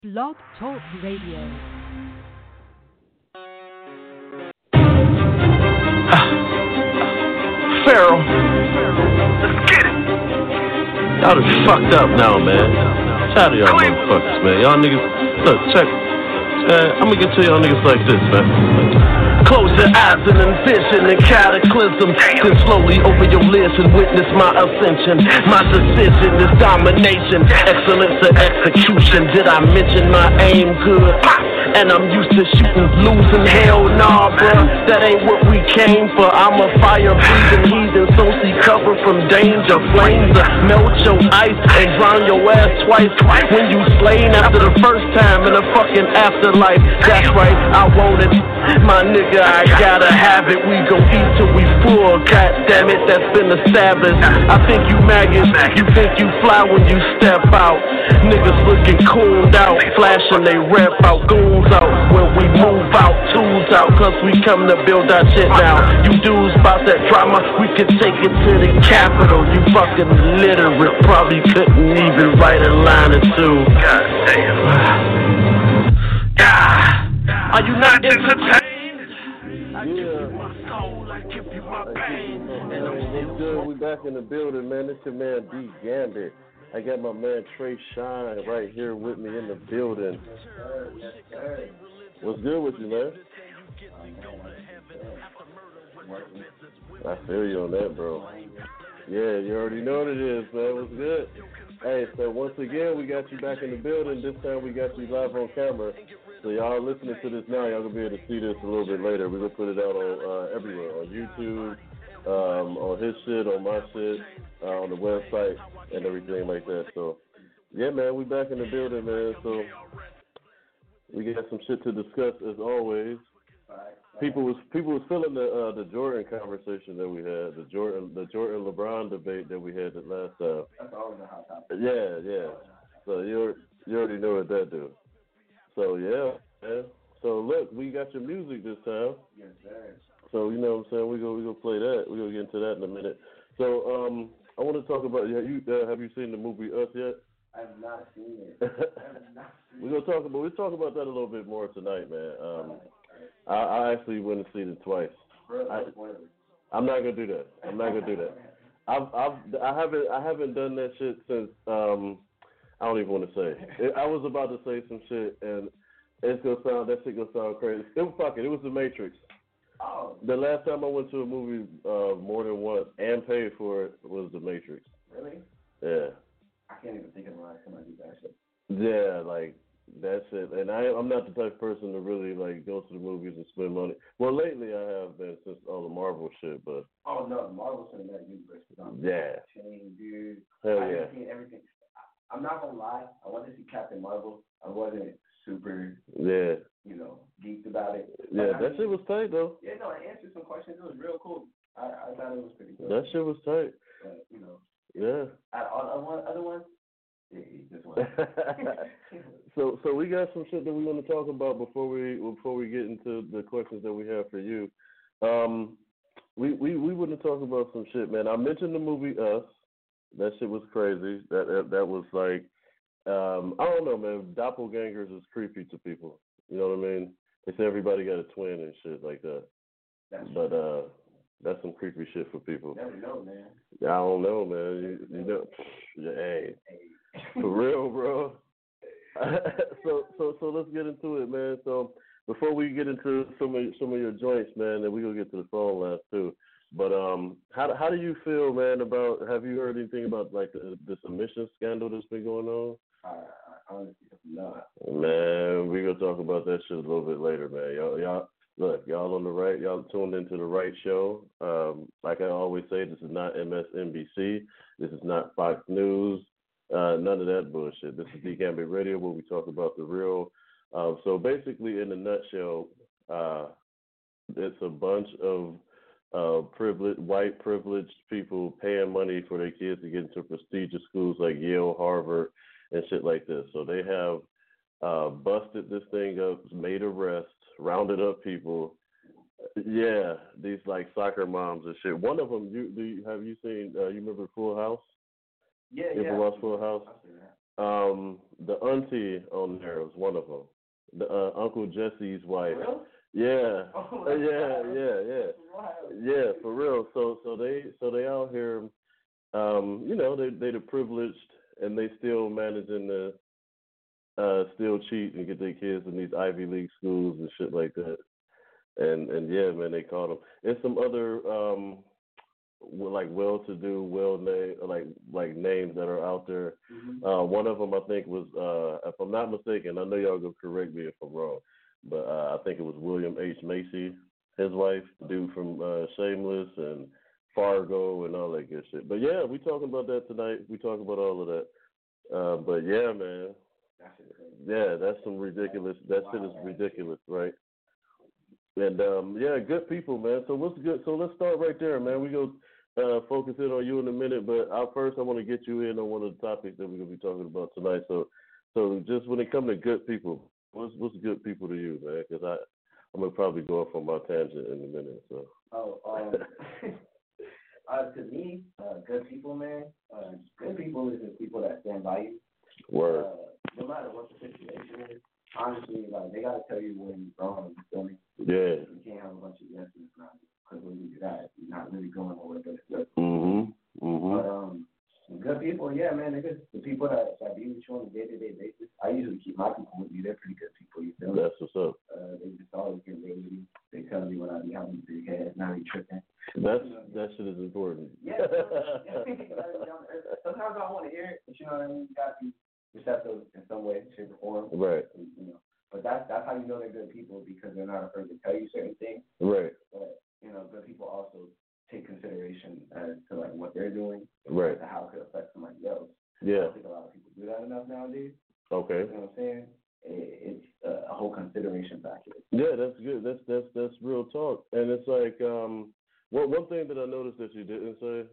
Blog Talk Radio. Pharaoh. Let's get it. Y'all done fucked up now, man. Tired of y'all motherfuckers, man. Y'all niggas, look, check. I'ma get to y'all niggas like this, man. Close your eyes and envision a cataclysm. Then slowly open your lids and witness my ascension. My decision is domination, excellence of execution. Did I mention my aim good? And I'm used to shooting, losing. Hell nah, bruh, that ain't what we came for. I'm a fire-breathing heathen, so see cover from danger. Flames that melt your ice and drown your ass twice. When you slain after the first time in a fucking afterlife. That's right, I want it, my nigga, I gotta have it. We gon' eat till we full, god damn it, that's been established. I think you maggots, you think you fly when you step out. Niggas looking cooled out, flashing they rep out, goons out. When we move out, tools out, cause we come to build our shit now. You dudes about that drama, we could take it to the Capitol. You fucking illiterate, probably couldn't even write a line or two. God damn. Are you not entertained? I give you my soul, I give you my pain. And I'm still good. We back in the building, man. It's your man D Gambit. I got my man Trey Shine right here with me in the building. What's good with you, man? I feel you on that, bro. Yeah, you already know what it is, man. What's good? Hey, so once again, we got you back in the building. This time we got you live on camera. So y'all listening to this now, y'all gonna be able to see this a little bit later. We're gonna put it out on everywhere, on YouTube, on his shit, on my shit, on the website, and everything like that. So, yeah, man, we back in the building, man. So we got some shit to discuss as always. People was feeling the Jordan conversation that we had, the Jordan LeBron debate that we had the last time. That's always a hot topic. Yeah. So you already know what that do. So yeah, man. So look, we got your music this time. Yes, sir. So you know what I'm saying, we go play that. We're gonna get into that in a minute. So I want to talk about have you seen the movie Us yet? I have not seen it. We'll talk about that a little bit more tonight, man. I actually went and seen it twice. I'm not gonna do that. I haven't done that shit since I don't even want to say. I was about to say some shit, and that shit gonna sound crazy. It was The Matrix. Oh. The last time I went to a movie more than once and paid for it was The Matrix. Really? Yeah. I can't even think of the last time I did that shit. Yeah, like that's it. And I'm not the type of person to really like go to the movies and spend money. Well, lately I have been since all the Marvel shit, but. Oh no, the Marvel Cinematic Universe. Yeah. Chain, dude. Hell I yeah. haven't seen everything. I'm not gonna lie. I wanted to see Captain Marvel. I wasn't super. Yeah. Geeked about it. Yeah, that shit was tight though. Yeah, no, I answered some questions. It was real cool. I thought it was pretty good. That shit was tight. But, Yeah. Other ones. Yeah, this one. So we got some shit that we want to talk about before we get into the questions that we have for you. We want to talk about some shit, man. I mentioned the movie Us. That shit was crazy. That was like I don't know, man. Doppelgangers is creepy to people. You know what I mean? They say everybody got a twin and shit like that. That's some creepy shit for people. Never know, man. I don't know, man. You know, hey. For real, bro. So let's get into it, man. So before we get into some of your joints, man, and we gonna get to the phone last too. But how do you feel, man? About have you heard anything about like the submission scandal that's been going on? I honestly have not. Man, we gonna talk about that shit a little bit later, man. Y'all look, y'all on the right. Y'all tuned into the right show. Like I always say, this is not MSNBC. This is not Fox News. None of that bullshit. This is D Gambit Radio, where we talk about the real. So basically, in a nutshell, it's a bunch of white privileged people paying money for their kids to get into prestigious schools like Yale, Harvard, and shit like this. So they have busted this thing up, made arrests, rounded up people. Yeah, these like soccer moms and shit. One of them, have you seen? You remember Full House? Yeah. You ever watch Full House? The auntie on there was one of them. The Uncle Jesse's wife. Really? Yeah. Oh, Yeah, for real. So they out here. You know, they the privileged, and they still managing to still cheat and get their kids in these Ivy League schools and shit like that. And yeah, man, they caught them. And some other like well-to-do, well-named like names that are out there. Mm-hmm. One of them I think was, if I'm not mistaken, I know y'all gonna correct me if I'm wrong, but I think it was William H. Macy, his wife, the dude from Shameless and Fargo and all that good shit. But yeah, we talking about that tonight. We talking about all of that. But yeah, man. Yeah, that's some ridiculous. That shit is ridiculous, right? And yeah, good people, man. So what's good? So let's start right there, man. We go focus in on you in a minute, but first I want to get you in on one of the topics that we're gonna be talking about tonight. So just when it comes to good people, what's good people to you, man? Because I'm gonna probably go off on my tangent in a minute. So. To me, good people, man. Good people is the people that stand by you. Word. No matter what the situation is, honestly, like they gotta tell you when you're wrong. You feel me? Yeah. You can't have a bunch of yeses now, because when you do that, you're not really going nowhere. But it's good. But good people, yeah, man. They're good. The people that be with you on a day-to-day basis. I usually keep my people with me. They're pretty good people. You feel me? That's what's up. They just always get real with me. They tell me when I be having a big head, not be tripping. That shit is important. Yeah. Sometimes I want to hear it, but you know what I mean. You got to be receptive in some way, shape, or form. Right. You know, but that's how you know they're good people, because they're not afraid to tell you certain things. Right. But you know, good people also take consideration as to like what they're doing, right, to how it could affect somebody else. Yeah. I don't think a lot of people do that enough nowadays. Okay. You know what I'm saying? It's a whole consideration factor. Yeah, that's good. That's real talk. And it's like one thing that I noticed that you didn't say,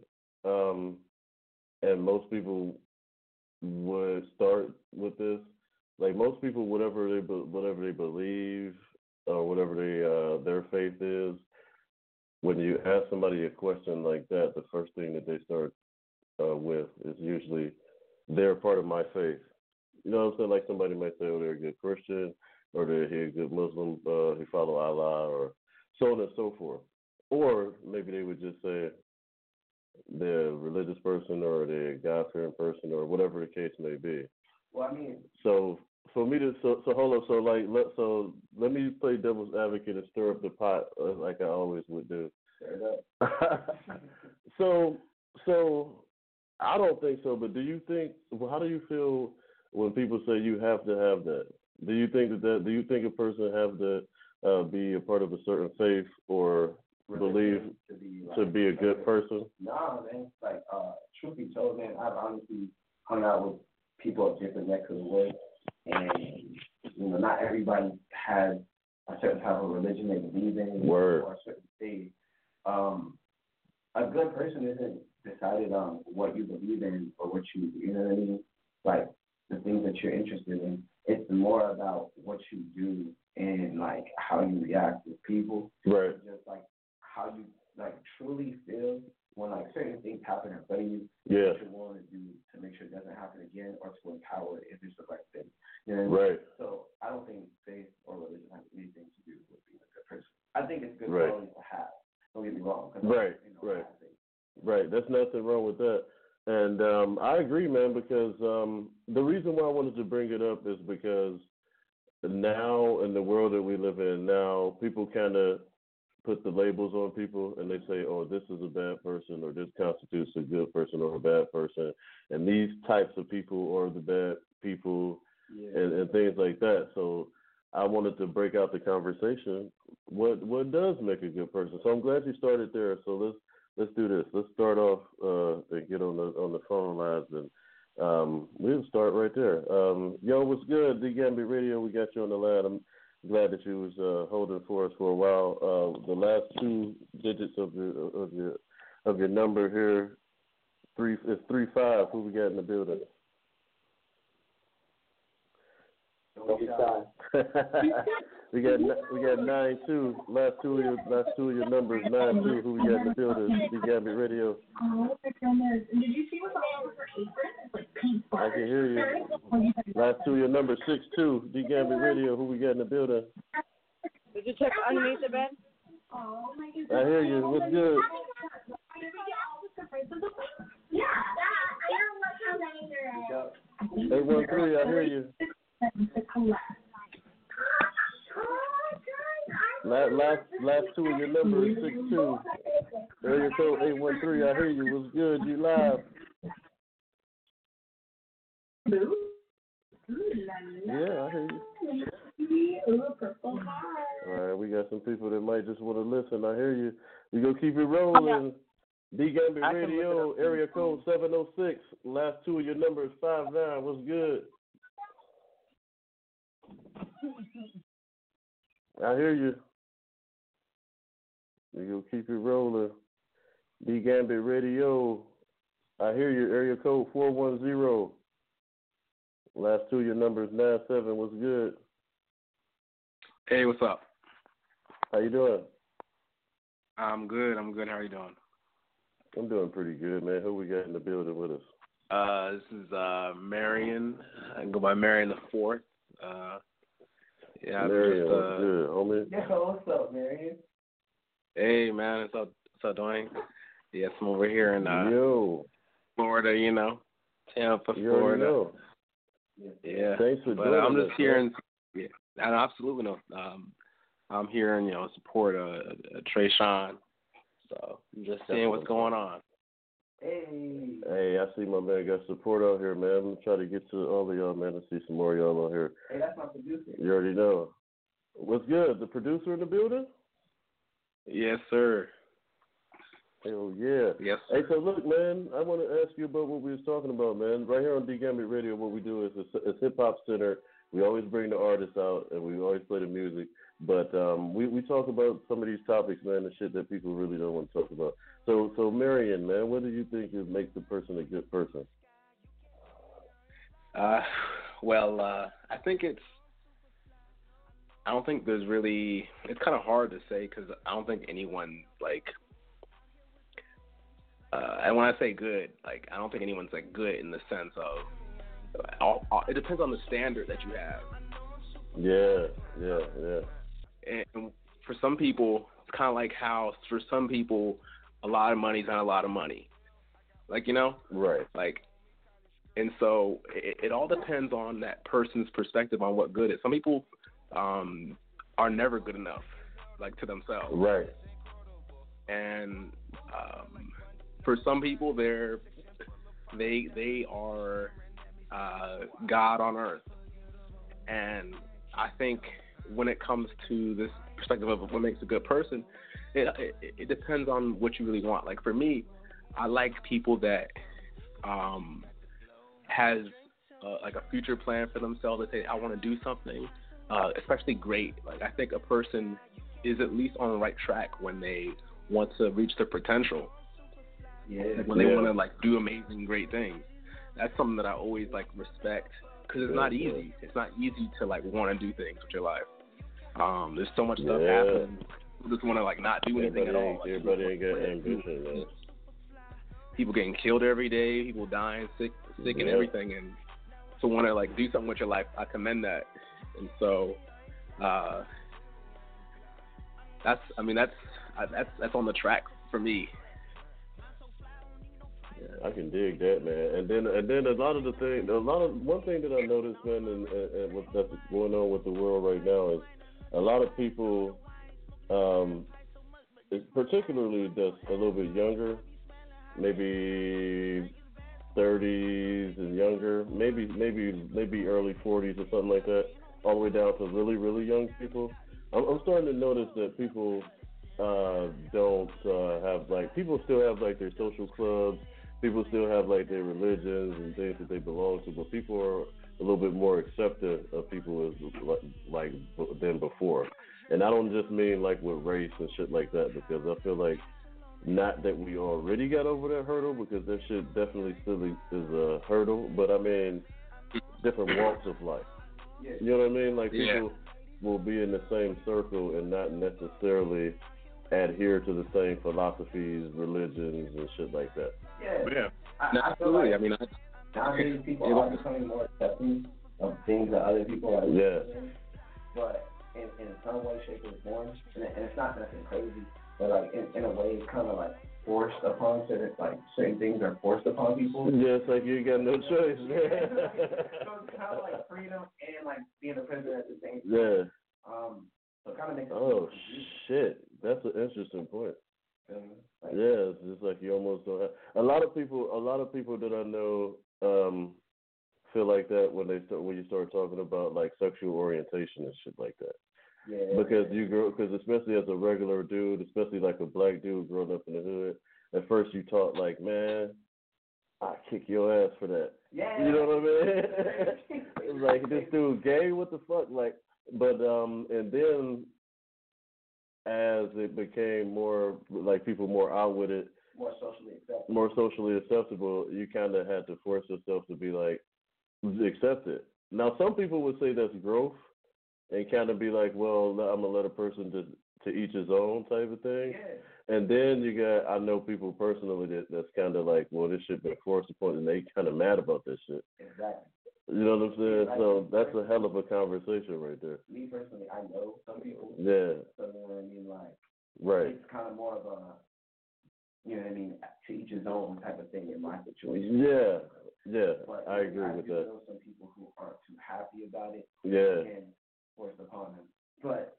and most people would start with this. Like most people, whatever they believe or whatever their faith is, when you ask somebody a question like that, the first thing that they start with is usually they're part of my faith. You know what I'm saying? Like somebody might say, oh, they're a good Christian, or they're a good Muslim, who follow Allah, or so on and so forth. Or maybe they would just say they're a religious person, or they're a God-fearing person, or whatever the case may be. Well, I mean, so for me to so hold up, so let me play devil's advocate and stir up the pot like I always would do. Stir it up. So I don't think so. But do you think? Well, how do you feel when people say you have to have that? Do you think that? Do you think a person have to be a part of a certain faith or believe to be a good person? Nah, man. Like, truth be told, man, I've honestly hung out with people of different necks of the woods, and you know, not everybody has a certain type of religion they believe in, Word. or a certain faith. A good person isn't decided on what you believe in or what you know what I mean? Like the things that you're interested in. It's more about what you do and like how you react with people. Right. Just like how you like truly feel when like certain things happen in front of you. Yeah. What you want to do to make sure it doesn't happen again, or to empower it if it's the right thing. You know what I mean? Right. So I don't think faith or religion has anything to do with being a good person. I think it's good qualities to have. Don't get me wrong. Right. Right. There's nothing wrong with that. And I agree, man, because the reason why I wanted to bring it up is because now in the world that we live in now, people kind of put the labels on people and they say, oh, this is a bad person, or this constitutes a good person or a bad person. And these types of people are the bad people, and things like that. So I wanted to break out the conversation. What does make a good person? So I'm glad you started there. So let's do this. Let's start off and get on the phone lines, and we'll start right there. Yo, what's good? D Gambit Radio, we got you on the line. I'm glad that you was holding for us for a while. The last two digits of your number here, is 35. Who we got in the building? we got 9-2. Last two of your numbers, 9-2. Who we got in the building? D Gambit Radio. Oh my goodness! And did you see what's on for apron? It's like I can hear you. Last two, your number 62. D Gambit Radio. Who we got in the building? Did you check underneath the bed? I hear you. What's good? 813. I hear you. Last two of your number is 62. Area code 813. I hear you. What's good? You live? Yeah, I hear you. All right, we got some people that might just want to listen. I hear you. We gonna keep it rolling. D Gambit Radio, area code 706. Last two of your number is 59. What's good? I hear you. We gonna keep it rolling. D Gambit Radio. I hear you. Area code 410. Last two of your number is 97. What's good? Hey, what's up? How you doing? I'm good. How are you doing? I'm doing pretty good, man. Who we got in the building with us? This is Marion. I can go by Marion the Fourth. Yeah, Marion, what's good, homie? Yo, what's up, Marion? Hey, man, what's up, Dwayne? Yes, I'm over here in Florida, Tampa, Florida. Yeah. Thanks for joining I'm just us, here man. absolutely no. I'm here in support Trey Sean. So I'm just seeing what's going on. Hey, I see my man got support out here, man. I'm gonna try to get to all of y'all, man, and see some more of y'all out here. Hey, that's my producer. You already know. What's good? The producer in the building? Yes, sir. Hell yeah. Yes. Hey, so look, man, I want to ask you about what we was talking about, man. Right here on D Gambit Radio, what we do is it's hip hop center. We always bring the artists out and we always play the music. But we talk about some of these topics, man, the shit that people really don't want to talk about. So Marion, man, what do you think makes a person a good person? I think I don't think there's really, it's kind of hard to say because I don't think anyone, and when I say good, I don't think anyone's, good in the sense of, it depends on the standard that you have. Yeah. And for some people, it's kind of like how, for some people, a lot of money's not a lot of money. Right. And so it all depends on that person's perspective on what good is. Some people are never good enough, to themselves. Right. And for some people, they are God on earth. And I think when it comes to this perspective of what makes a good person, it depends on what you really want. For me, I like people that has a future plan for themselves. That say, I want to do something, especially great. I think a person is at least on the right track when they want to reach their potential. Yeah. When they want to do amazing, great things. That's something that I always respect because it's not easy. It's not easy to want to do things with your life. There's so much stuff happening. People just want to not do anything at all. Everybody ain't got ambition, man. People getting killed every day. People dying, sick and everything. And to want to do something with your life, I commend that. And so, that's on the track for me. Yeah, I can dig that, man. And then one thing that I noticed, man, and what that's going on with the world right now is a lot of people, particularly that's a little bit younger, maybe 30s and younger, maybe early 40s or something like that, all the way down to really, really young people. I'm starting to notice that people don't have people still have their social clubs, people still have their religions and things that they belong to, but people are a little bit more accepting of people than before. And I don't just mean with race and shit like that, because I feel not that we already got over that hurdle, because that shit definitely still is a hurdle, but I mean different walks of life. You know what I mean? People will be in the same circle and not necessarily adhere to the same philosophies, religions, and shit like that. Yeah. Absolutely. nowadays people are becoming more accepting of things that other people are doing. But in some way, shape, or form, and it's not nothing crazy, but like in a way, it's kind of like forced upon certain things are forced upon people. Yeah, it's like you got no choice. So it's kind of like freedom and like being a prisoner at the same time. Yeah. So it kind of makes. Oh shit, that's an interesting point. Yeah, it's just like you almost don't have. A lot of people that I know feel like that when you start talking about like sexual orientation and shit like that. Yeah. Because especially as a regular dude, especially like a black dude growing up in the hood, at first you talk like, man, I kick your ass for that. Yeah. You know what I mean? It's like, this dude gay, what the fuck? Like, but and then as it became more like people more out with it, more socially acceptable, you kind of had to force yourself to be like, accept it. Now, some people would say that's growth and kind of be like, well, I'm going to let a person to each his own type of thing. Yeah. And then I know people personally that's kind of like, well, this shit been forced upon, and they kind of mad about this shit. Exactly. You know what I'm saying? So that's a hell of a conversation right there. Me personally, I know some people. Yeah. So you know what I mean? Like, right. It's kind of more of a, you know what I mean, to each his own type of thing in my situation. Yeah. Yeah, but I agree with that. I know some people who aren't too happy about it. Yeah. And forced upon them. But,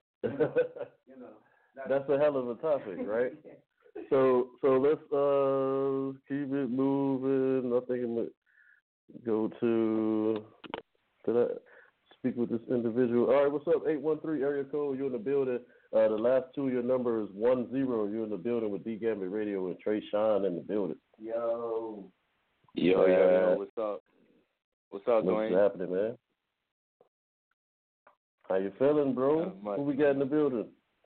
that's a hell of a topic, right? Yeah. So let's keep it moving. I think I'm going to go to, did I speak with this individual? All right, what's up? 813 area code, you're in the building. The last two of your number is 10. You're in the building with D Gambit Radio and Trey Sean in the building. Yo, what's up? What's up, Dwayne? What's happening, man? How you feeling, bro? Who we got in the building?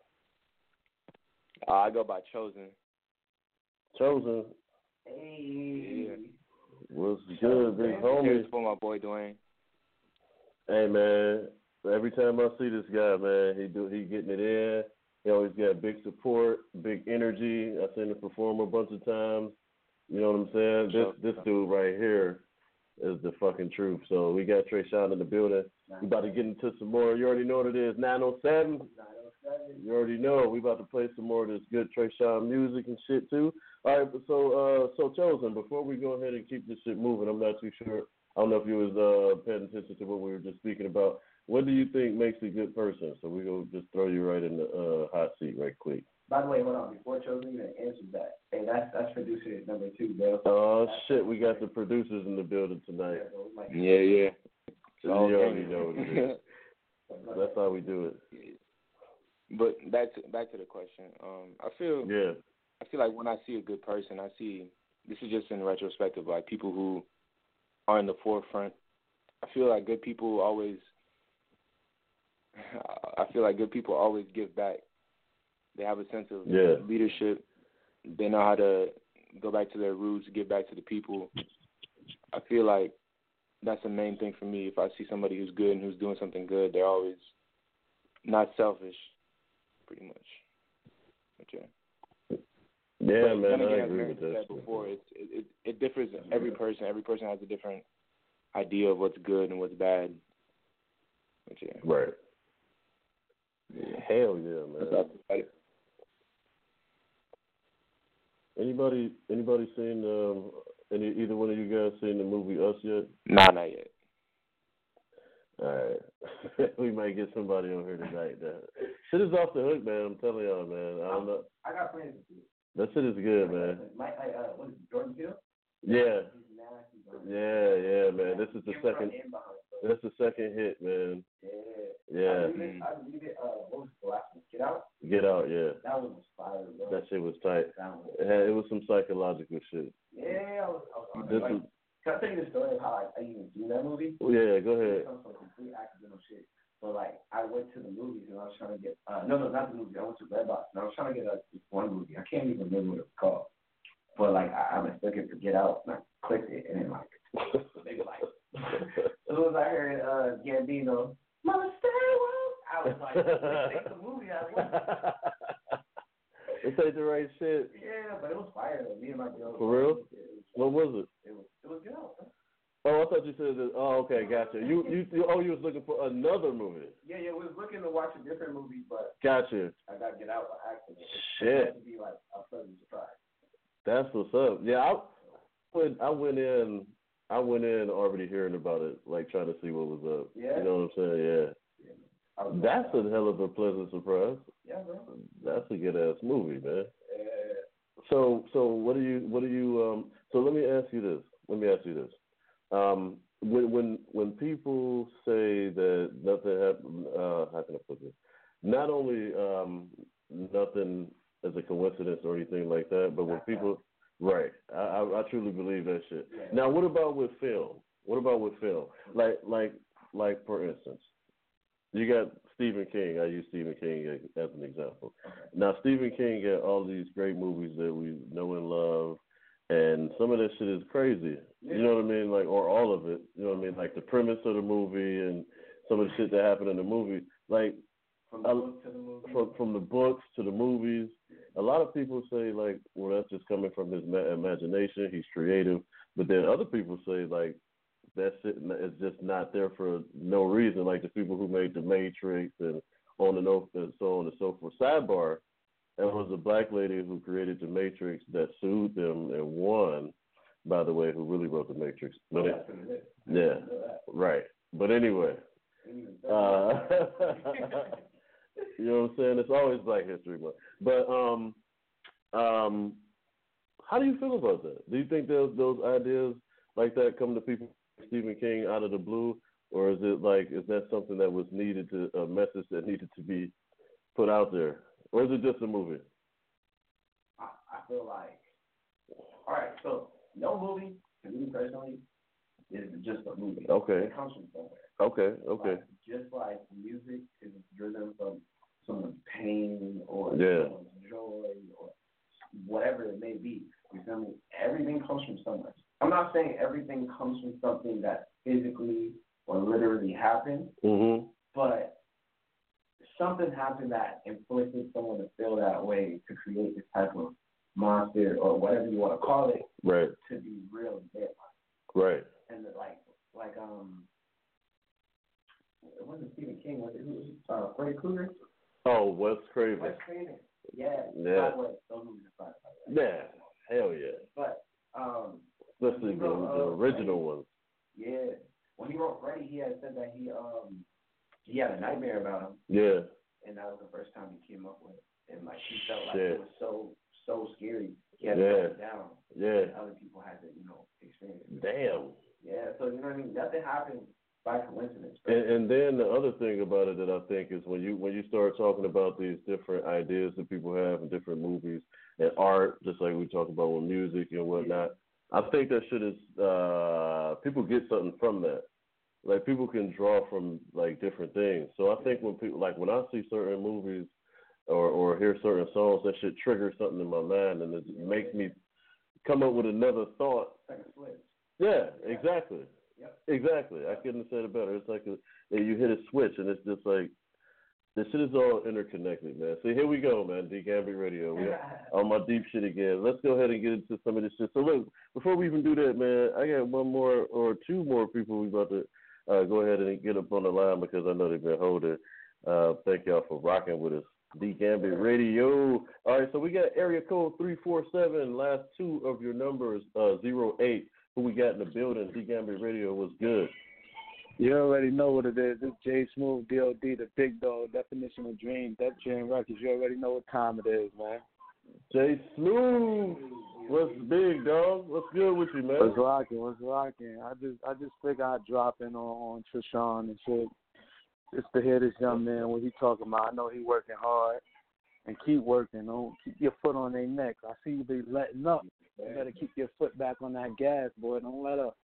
I go by Chosen. Chosen? Hey. Yeah. What's good, big homie? Here's for my boy, Dwayne. Hey, man. Every time I see this guy, man, he getting it in. He always got big support, big energy. I've seen him perform a bunch of times. You know what I'm saying? This dude right here is the fucking truth. So we got Trey Sean in the building. We about to get into some more. You already know what it is. 907. You already know. We about to play some more of this good Trey Sean music and shit too. All right, so Chosen, before we go ahead and keep this shit moving, I'm not too sure. I don't know if you was paying attention to what we were just speaking about. What do you think makes a good person? So we're going to just throw you right in the hot seat right quick. By the way, hold on. Before Chosen even answers that, hey, that's producer number 2, bro. Oh, shit. We got the producers in the building tonight. Yeah. You already know what it is. That's how we do it. But back to the question. I feel like when I see a good person, I see, this is just in retrospective, like people who are in the forefront. I feel like good people always give back. They have a sense of leadership. They know how to go back to their roots, give back to the people. I feel like that's the main thing for me. If I see somebody who's good and who's doing something good, they're always not selfish, pretty much. But yeah, man, again, I agree with that. Before, it differs. Every person has a different idea of what's good and what's bad. But right. Yeah. Hell yeah, man. Anybody seen either one of you guys seen the movie Us yet? Nah, not yet. All right. We might get somebody on here tonight. Shit is off the hook, man. I'm telling y'all, man. I don't know. I got friends to see it. That shit is good, man. What is it, Jordan Peele? Yeah. Yeah, man. This is the second. That's the second hit, man. Yeah. I believe it. What was the last one? Get Out? Get Out, yeah. That was fire, bro. That shit was tight. It was some psychological shit. Yeah, I was on it. Can I tell you the story of how I even seen that movie? Yeah, go ahead. It comes from complete accidental shit. But like, I went to the movies and I was trying to get no, not the movies. I went to Redbox and I was trying to get this one movie. I can't even remember what it was called. But like, I was looking to Get Out and I clicked it and then like, they were like, as soon as I heard Gambino, Mama stay woke, I was like, take the movie out. It ain't the right shit. Yeah, but it was fire though. Me and my girl. For real? What was it? It was Get Out. Bro. Oh, I thought you said that. Oh, okay, gotcha. You was looking for another movie. Yeah, we was looking to watch a different movie, but gotcha. I got to get out by accident. Shit. It had to be like a pleasant surprise. That's what's up. Yeah, I went in already hearing about it, like trying to see what was up. Yeah. You know what I'm saying? Yeah. That's a hell of a pleasant surprise. Yeah, bro. That's a good ass movie, man. Yeah. So what do you so let me ask you this. When people say that nothing happened, how can I put this? Not only nothing is a coincidence or anything like that, but when people, right? I truly believe that shit. Yeah. Now, what about with film? Like for instance, you got Stephen King. I use Stephen King as an example. Okay. Now, Stephen King got all these great movies that we know and love, and some of that shit is crazy. Yeah. You know what I mean? Like, or all of it. You know what I mean? Like the premise of the movie and some of the shit that happened in the movie. Like, from the book to the movie. From the books to the movies. A lot of people say, like, well, that's just coming from his imagination. He's creative. But then other people say, like, that shit is just not there for no reason. Like the people who made The Matrix and on and so on and so forth. Sidebar, there was a black lady who created The Matrix that sued them and won, by the way, who really wrote The Matrix. But yeah, right. But anyway, you know what I'm saying? It's always Black History Month. But how do you feel about that? Do you think those ideas like that come to people, Stephen King, out of the blue, or is that something that was needed a message that needed to be put out there, or is it just a movie? I feel like, all right, so no movie, to me personally, is just a movie. Okay. It comes from somewhere. Okay. Like, just like music is driven from someone's pain or yeah. someone's joy or whatever it may be. You feel me? Everything comes from somewhere. I'm not saying everything comes from something that physically or literally happened, but something happened that inflicted someone to feel that way to create this type of monster or whatever you want to call it, right? To be real and dead, right? And it wasn't Stephen King, was it? Who was it? Freddy Krueger? Oh, Wes Craven. Wes Craven. Yeah. Yeah. By the way, those movies are fine. Yeah. Hell yeah. But especially the original ones. Yeah. When he wrote Freddy, he had said that he had a nightmare about him. Yeah. And that was the first time he came up with it. And like he felt like it was so scary. He had to write it down. Yeah. And other people had to, experience it. Damn. Yeah, so you know what I mean? Nothing happened by coincidence. And then the other thing about it that I think is when you start talking about these different ideas that people have in different movies and art, just like we talked about with music and whatnot, I think that shit is people get something from that. Like people can draw from like different things. So I think when people when I see certain movies or hear certain songs, that shit triggers something in my mind and it makes me come up with another thought. Like a switch. Yeah, exactly. Yep. Exactly. I couldn't have said it better. It's like you hit a switch and it's just like this shit is all interconnected, man. See, here we go, man. D Gambit Radio. We're on my deep shit again. Let's go ahead and get into some of this shit. So look, before we even do that, man, I got one more or two more people we about to go ahead and get up on the line because I know they've been holding. Thank y'all for rocking with us. D Gambit Radio. All right, so we got area code 347. Last two of your numbers 08. Who we got in the building? D Gambit Radio was good. You already know what it is. It's J Smooth, D.O.D., the big dog, definition of dream, Def Jam Records. You already know what time it is, man. J Smooth, what's big, dog? What's good with you, man? What's rocking? I just figured I'd drop in on Trishawn and shit, just to hear this young man, what he talking about. I know he working hard, and keep working. Don't keep your foot on their neck. I see you be letting up. You better keep your foot back on that gas, boy. Don't let up.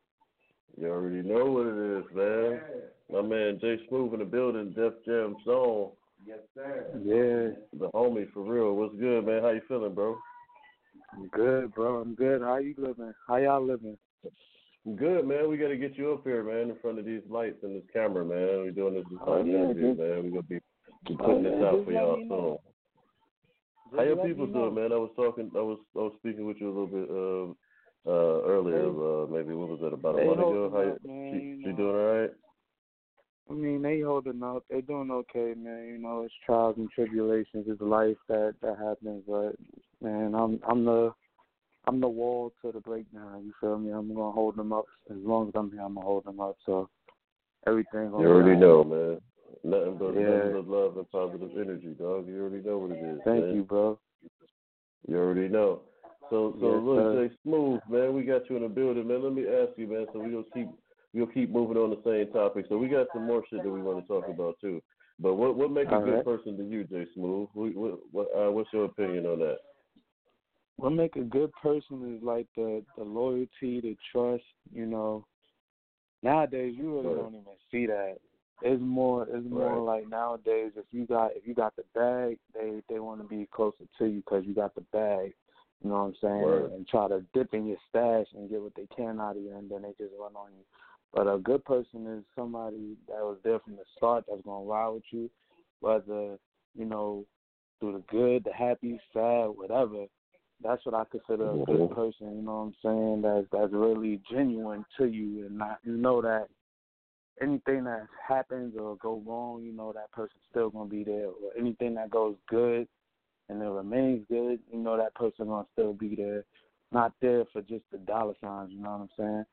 You already know what it is, man. My man Jay Smooth in the building, Def Jam Zone. Yes, sir. Yeah. The homie, for real. What's good, man? How you feeling, bro? I'm good, bro. I'm good. How you living? How y'all living? I'm good, man. We got to get you up here, man, in front of these lights and this camera, man. We're doing this interview, man. We're going to be putting this out for y'all soon. How your people doing, man? I was speaking with you a little bit earlier. Maybe what was it, about a month ago? She doing all right? I mean, they holding up. They doing okay, man. You know, it's trials and tribulations. It's life that happens. But man, I'm the wall to the breakdown. You feel me? I'm gonna hold them up as long as I'm here. I'm gonna hold them up. So everything. You already know, man. Nothing but love and positive energy, dog. You already know what it is. Thank you, bro. You already know. So look, Jay Smooth, man, we got you in the building, man. Let me ask you, man. So we'll keep moving on the same topic. So we got some more shit that we want to talk about too. But what makes a good person to you, Jay Smooth? What's your opinion on that? What make a good person is like the loyalty, the trust. You know, nowadays you really don't even see that. It's more like nowadays if you got the bag, they want to be closer to you because you got the bag. You know what I'm saying? Right. And try to dip in your stash and get what they can out of you, and then they just run on you. But a good person is somebody that was there from the start, that's gonna ride with you, whether you know through the good, the happy, sad, whatever. That's what I consider a good person. You know what I'm saying? That's really genuine to you, and not, you know that anything that happens or go wrong, you know that person's still gonna be there. Or anything that goes good and it remains good, you know that person gonna still be there. Not there for just the dollar signs. You know what I'm saying?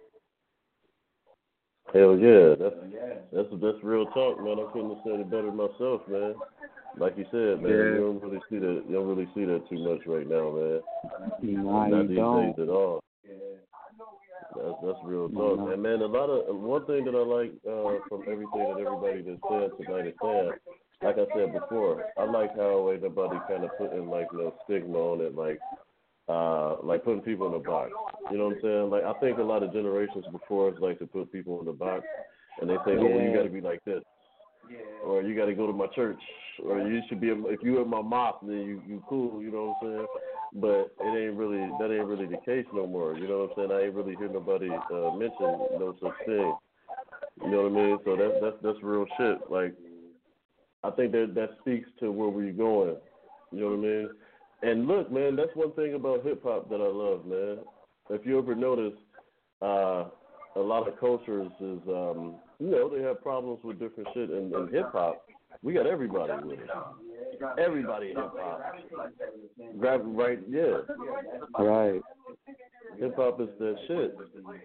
Hell yeah, that's real talk, man. I couldn't have said it better myself, man. Like you said, man, you don't really see that too much right now, man. Not these days at all. That's real talk, and man, one thing that I like from everything that everybody that said tonight is saying, like I said before, I like how ain't nobody kind of putting like no stigma on it, like putting people in a box. You know what I'm saying? Like I think a lot of generations before us like to put people in a box, and they say, oh, well, you got to be like this, or you got to go to my church, or you should be. If you in my mosque, then you cool. You know what I'm saying? But that ain't really the case no more. You know what I'm saying? I ain't really hear nobody mention no such thing. You know what I mean? So that's real shit. Like I think that speaks to where we're going. You know what I mean? And look, man, that's one thing about hip hop that I love, man. If you ever notice, a lot of cultures is, they have problems with different shit. And in hip hop, we got everybody with it. Everybody in hip hop. Right, yeah. Right. Hip hop is that shit.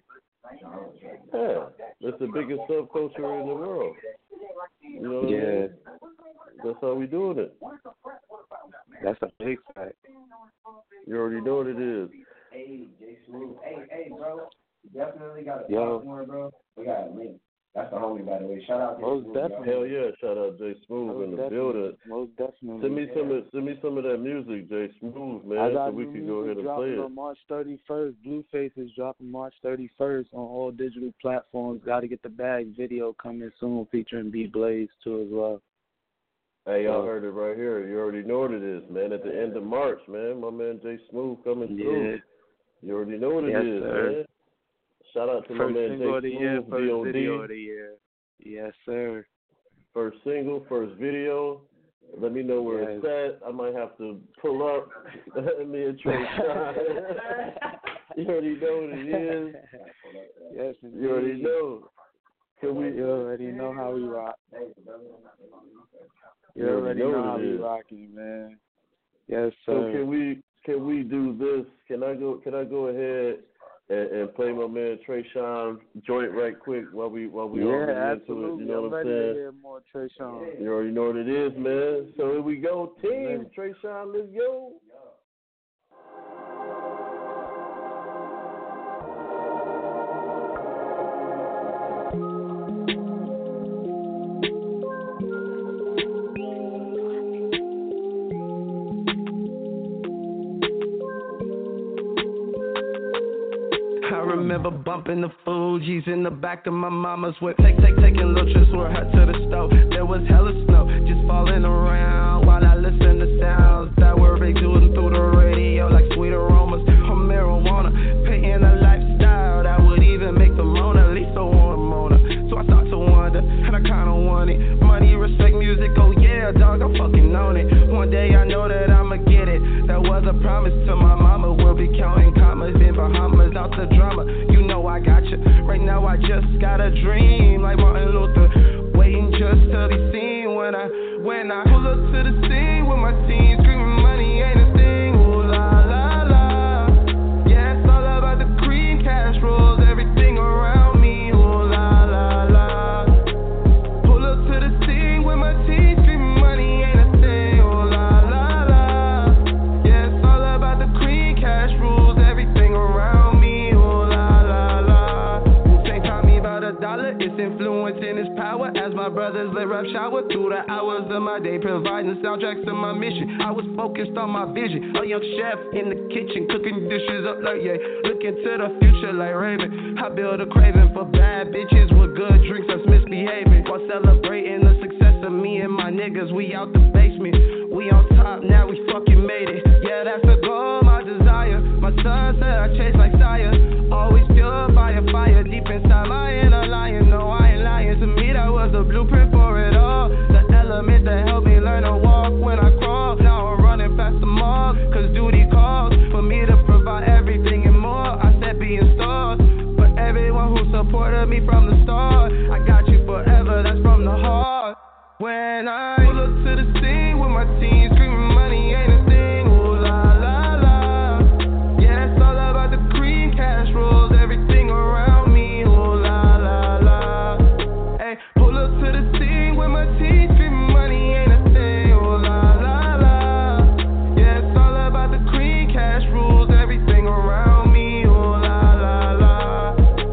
Yeah, it's the biggest subculture in the world. You know what I mean? That's how we doing it. That's a big fact. You already know what it is. Hey, Jay Smooth. Hey, bro. Definitely got to talk more, bro. We got a link. That's the homie, by the way. Shout out to Most definitely. Hell yeah, shout out Jay Smooth in the building. Most definitely. Send me some of that music, Jay Smooth, man, so we can go ahead and play it. On March 31st. Blueface is dropping March 31st on all digital platforms. Got to get the bag video coming soon, featuring B Blaze too as well. Hey, y'all heard it right here. You already know what it is, man. At the end of March, man, my man Jay Smooth coming through. You already know what it is, man. Shout out to my man Jay Smooth, first video of the year. Yes, sir. First single, first video. Let me know where it's at. I might have to pull up. Me and Trey Sean. You already know what it is. Yes, indeed. You already know. You already know how we rock. You already know how we rocking, man. Yes, sir. So can we do this? Can I go ahead and play my man Trey Sean joint right quick while we absolutely. Into it? You know what I'm saying? To hear more Trey Sean. You already know what it is, man. So here we go, team. Trey Sean, let's go. Remember bumping the Fugees in the back of my mama's whip. Taking little trips with her to the stove. There was hella snow, just falling around while I listen to sounds that were exuding through the radio like sweet aromas or marijuana. Painting a lifestyle that would even make the Mona Lisa want Mona. So I start to wonder, and I kinda want it. Money, respect, music, oh yeah, dog, I'm fucking on it. One day I know that I'ma get it. That was a promise to my mama we'll be counting commas in Bahamas out the drama. You know I got you. Right now I just got a dream like Martin Luther, waiting just to be seen when I pull up to the scene with my team screaming money ain't a thing. Ooh la la la. Yeah, it's all about the cream, cash rolls, everything around me. Ooh la la la. Pull up to the scene with my team screaming money ain't a thing. Ooh la la la. Yeah, it's all about the cream, cash rules, everything around me. Ooh la la la. Wu-Tang taught me about a dollar, its influence and its power. As my brothers let rap shower through the hours of my day, providing soundtracks to my mission. I was focused on my vision, a young chef in the kitchen, cooking dishes up like yeah. Looking to the future like Raven. I build a craving for bad bitches with good drinks that's misbehaving, while celebrating the success of me and my niggas. We out the basement, we on top, now we fucking made it. Yeah, that's the goal, my desire. My son said I chase like sire, always fueled by a fire deep inside my inner lion. No, I ain't lying, to me that was the blueprint for it all. The element that helped me learn to walk when I crawl. Now I'm running past the mall, cause duty calls for me to provide everything and more. I said be installed for everyone who supported me from the start. I got you forever, that's from the heart. When I pull up to the scene with my team screaming money ain't a thing. Ooh la la la. Yeah, it's all about the cream, cash rolls, everything around me. Ooh la la la. Hey, pull up to the scene with my team screaming money ain't a thing. Ooh la la la. Yeah, it's all about the cream, cash rules, everything around me. Ooh la la la.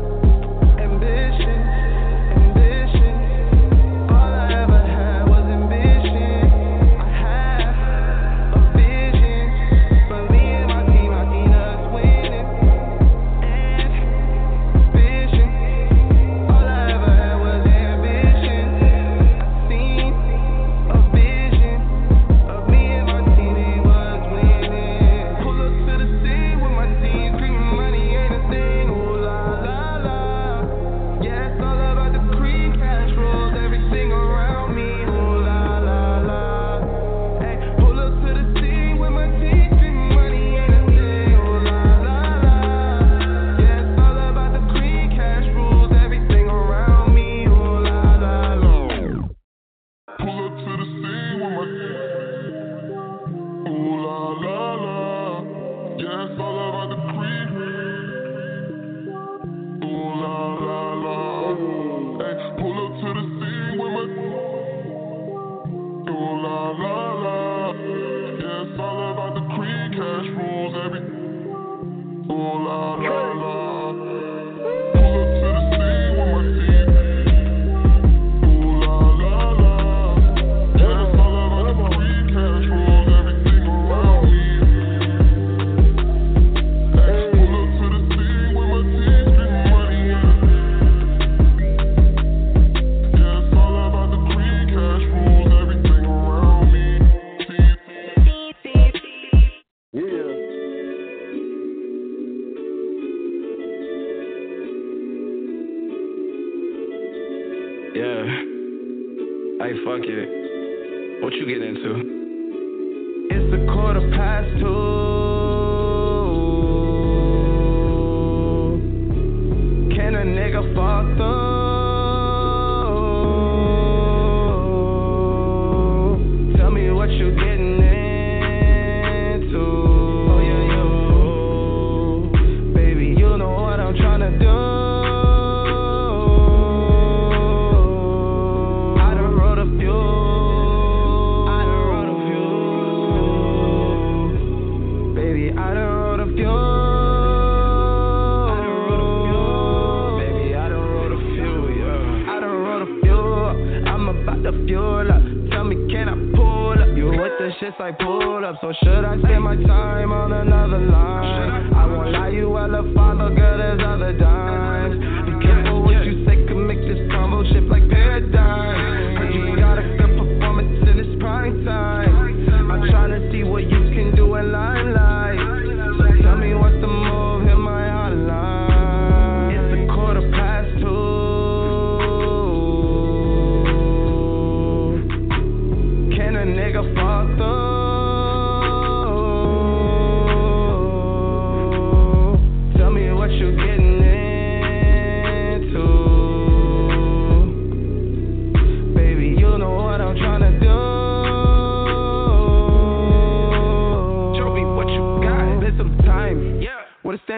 Ambition, ambition. All I ever had was ambition. I had a vision for me and my team us winning. And vision. All I ever had was ambition. I seen a vision of me and my team, we was winning. Pull up to the scene with my team screaming money ain't a thing. Ooh la la la. Yeah, it's all about the cream, cash rolls, everything around me. Ooh la la la. Hey, pull up to the scene with my team screaming money ain't a thing. Ooh la la la. Yeah, it's all about the cream, cash rules, everything around me. Ooh la la la. Pull up to the scene with my ooh la la la. Yeah, it's all about the cream. Ooh la la la. Hey, pull up to the scene with my ooh la la la. Yeah, it's all about the cream, cash rules, everything. Ooh la la la. Pull up to the scene with my team. Ooh la la la. Yeah, it's all about the cream, cash rules, everything around me. Hey, pull up to the scene with my team, screaming money. Yeah, it's all about the cream, cash rules, everything around me. Yeah. Yeah. Hey, fuck it. What you get into? It's 2:15. Can a nigga fall through? Tell me what you getting into. Oh yeah, you. Baby, you know what I'm tryna do. I done wrote a few. Baby, I done wrote a few. Baby, I done wrote a few, yeah. I done wrote a few. I'm about to fuel up. Tell me, can I pull up? You with the shits like pull up. So should I spend my time on another line? I won't lie, you are the father, girl, there's other dimes. Be careful what you say, could make this combo shift like paradigm. Heard you got a good performance in this prime time. I'm trying to see what you can do in limelight. So tell me what's the move in my hotline. It's 2:15. Can a nigga fall through?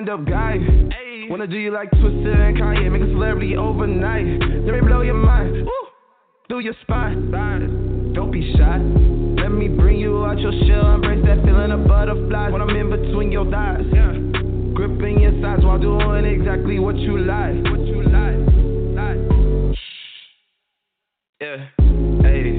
stand-up guy. Wanna do you like Twister and Kanye, make a celebrity overnight. Let me blow your mind, do your spot. Don't be shy. Let me bring you out your shell, embrace that feeling of butterflies when I'm in between your thighs. Gripping your sides while doing exactly what you like. Yeah, hey.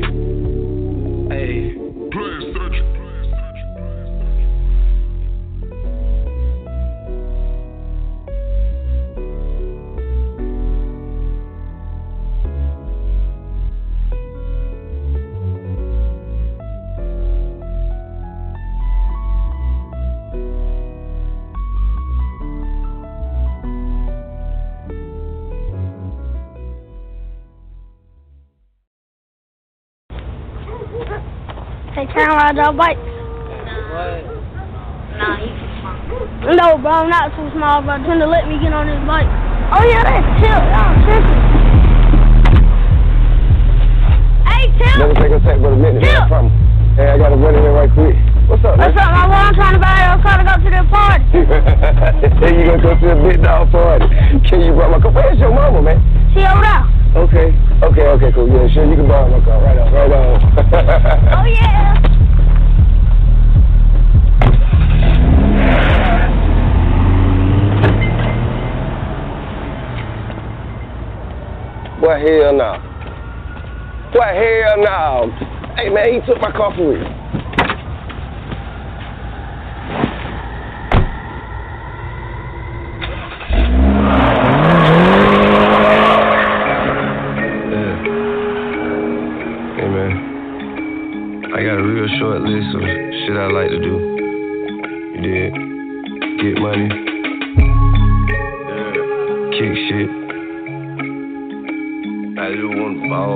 Hey, can I ride your bike? What? Nah, you too small. No, bro, I'm not too small, bro. Trying to let me get on this bike. Oh, yeah, that's Tilt. Y'all tripping. Hey, Tilt. Never take a sec but a minute, man, I promise. Hey, I gotta run in here right quick. What's up, man? What's up, my boy? I'm trying to buy you. I'm trying to go to the party. Hey, you gonna go to the big dog party? Can you borrow my car? Where's your mama, man? She over there. Okay, cool. Yeah, sure, you can borrow my car. Right on. Oh, yeah. What hell no? What hell no? Hey, man, he took my car for real. Short list of shit I like to do. You did. Get money. Kick shit. I just want to ball.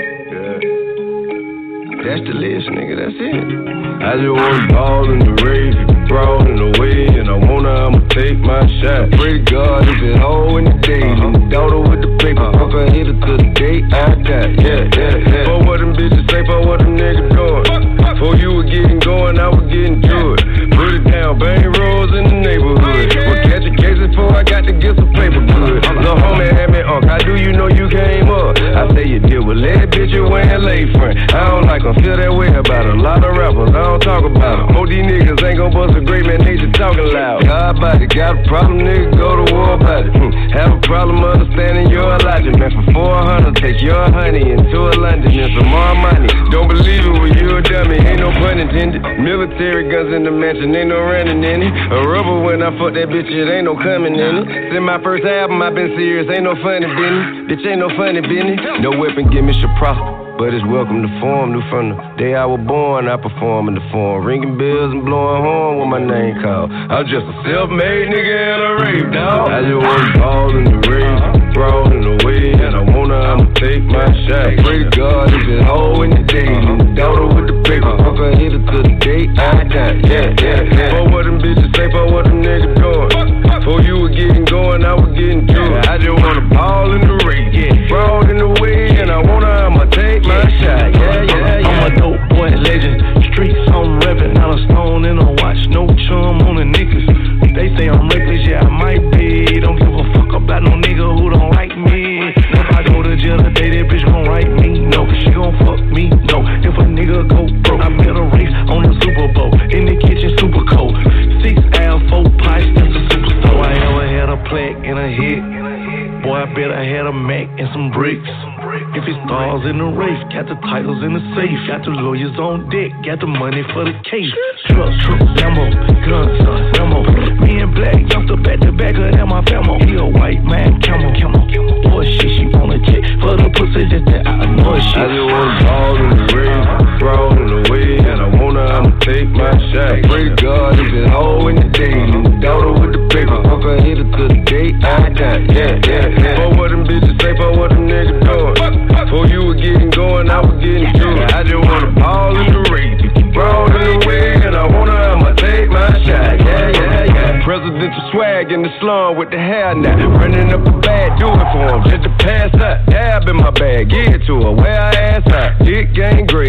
That's the list, nigga. That's it. I just want to ball in the rave, brawl in the way, and I'ma take my shot. Pray to God if it all in the day. And daughter with the paper, fuck her hit her to the day I die. Yeah. For what them bitches say, for what them niggas doing. Before you were getting going, I was getting to it. Put it down, bang rolls in the neighborhood. We're catching cases before I got to get some paper good. Lil' homie had me unk, how do you know you came up? I say you deal with lead, bitch, you ain't lay friend. I don't like them, feel that way about a lot of rappers, I don't talk about them. Most these niggas ain't gon' bust a great man, they just talking loud. God body, got a problem, nigga, go to war about it. Have a problem understanding your logic, man. For 400, take your honey into a London and some more money. Don't believe it when you a dummy, ain't no pun intended. Military guns in the mansion, ain't no running in it. A rubber when I fuck that bitch, it ain't no coming in it. Since my first album, I been serious, ain't no funny business. Bitch, ain't no funny business. No weapon, give me should prosper. But it's welcome to form, new from the day I was born, I perform in the form. Ringing bells and blowing horn when my name called. I'm just a self-made nigga and a rave dog. I just want to ball in the rave, brawl in the way, and I'ma take my shot. Pray to God if it's all in the day. And daughter with the paper, fuck her hit her to the day I die. Yeah. For what them bitches say, for what them niggas doing. Before you were getting going, I was getting to it. I just want to ball in the rave, brawl in the way, and I'ma take my shot, yeah. I'm a dope boy legend. Streets, I'm reppin'. Not a stone in a watch, no chum on the niggas. They say I'm reckless, yeah, I might be. Don't give a fuck about no nigga who don't like me. If I go to jail today, that bitch gon' write me. No, she gon' fuck me. No, if a nigga go broke, I bet a race on the Super Bowl. In the kitchen, super cold. 6 L, 4 pipes, that's a super store. I ever had a plaque and a hit. Boy, I bet I had a Mac and some bricks. If it's stars in the race, got the titles in the safe, got the lawyers on deck, got the money for the case. Truck, Lambo, guns, Lambo. Me and Black jumped up back to back of them, my famo. He a white man, camel. Boy, she wanna check for the pussy, just that I know shit. I just wanna ball in the race, brawl in the way, and I'ma take my shot. Pray to God if it's all in the day. And daughter with the paper, fuck her hit her to the day I die. Yeah. For what them bitches say, for what them niggas doing. Before you were getting going, I was getting to it. I just wanna ball in the race, brawl in the way, and I'ma take my shot. Yeah. Presidential swag in the slum with the hair now. Running up a bag, do it for him, just to pass out. Dab in my bag, give it to her, wear her ass out. Dick gang great, give it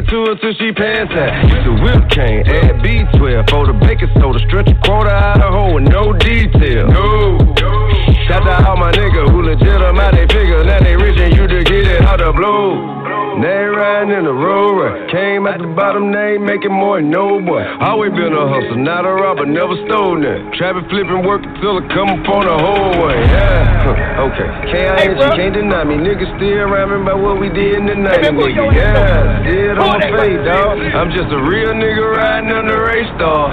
to her till she pants out. Use the whip cane, add B12 for the baking soda, stretch a quarter out of hole with no detail. No. Shout out all my niggas who legit them out they figure. Now they rich and you to get it out the blue. They riding in the road, right? Came at the bottom, they ain't making more than no boy. Always been a hustle, not a robber, never stole nothing. Trapping, flipping, work until I come up on the whole way. Yeah, okay. K-I-N-G, can't deny me. Niggas still rapping about what we did in the 90s, nigga. Yeah, still on my face, dawg. I'm just a real nigga riding on the race star.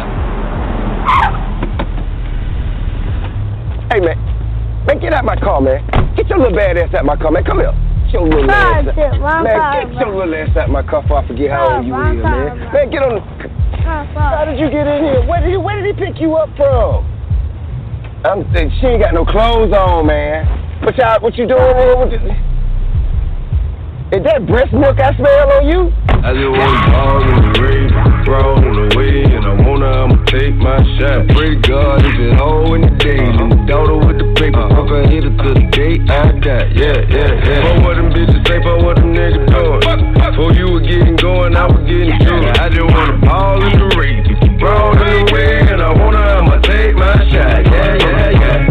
Hey, man, get out my car, man. Get your little bad ass out my car, man. Come here. Get your little ass out. Man, get your little ass out my car before I forget how old you is, man. Man, get on the... How did you get in here? Where did he pick you up from? She ain't got no clothes on, man. What you doing here? Is that breast milk I smell on you? I just want to ball in the race, crawl in the way, and I'ma take my shot. Pray to God, it's a hole in the days, and the daughter with the paper, fuck her hit her to the day I die. Yeah. For what them bitches say, for what them niggas doing. Before you were getting going, I was getting to it. I just want to ball in the race, crawl in the way, and I'ma take my shot. Yeah.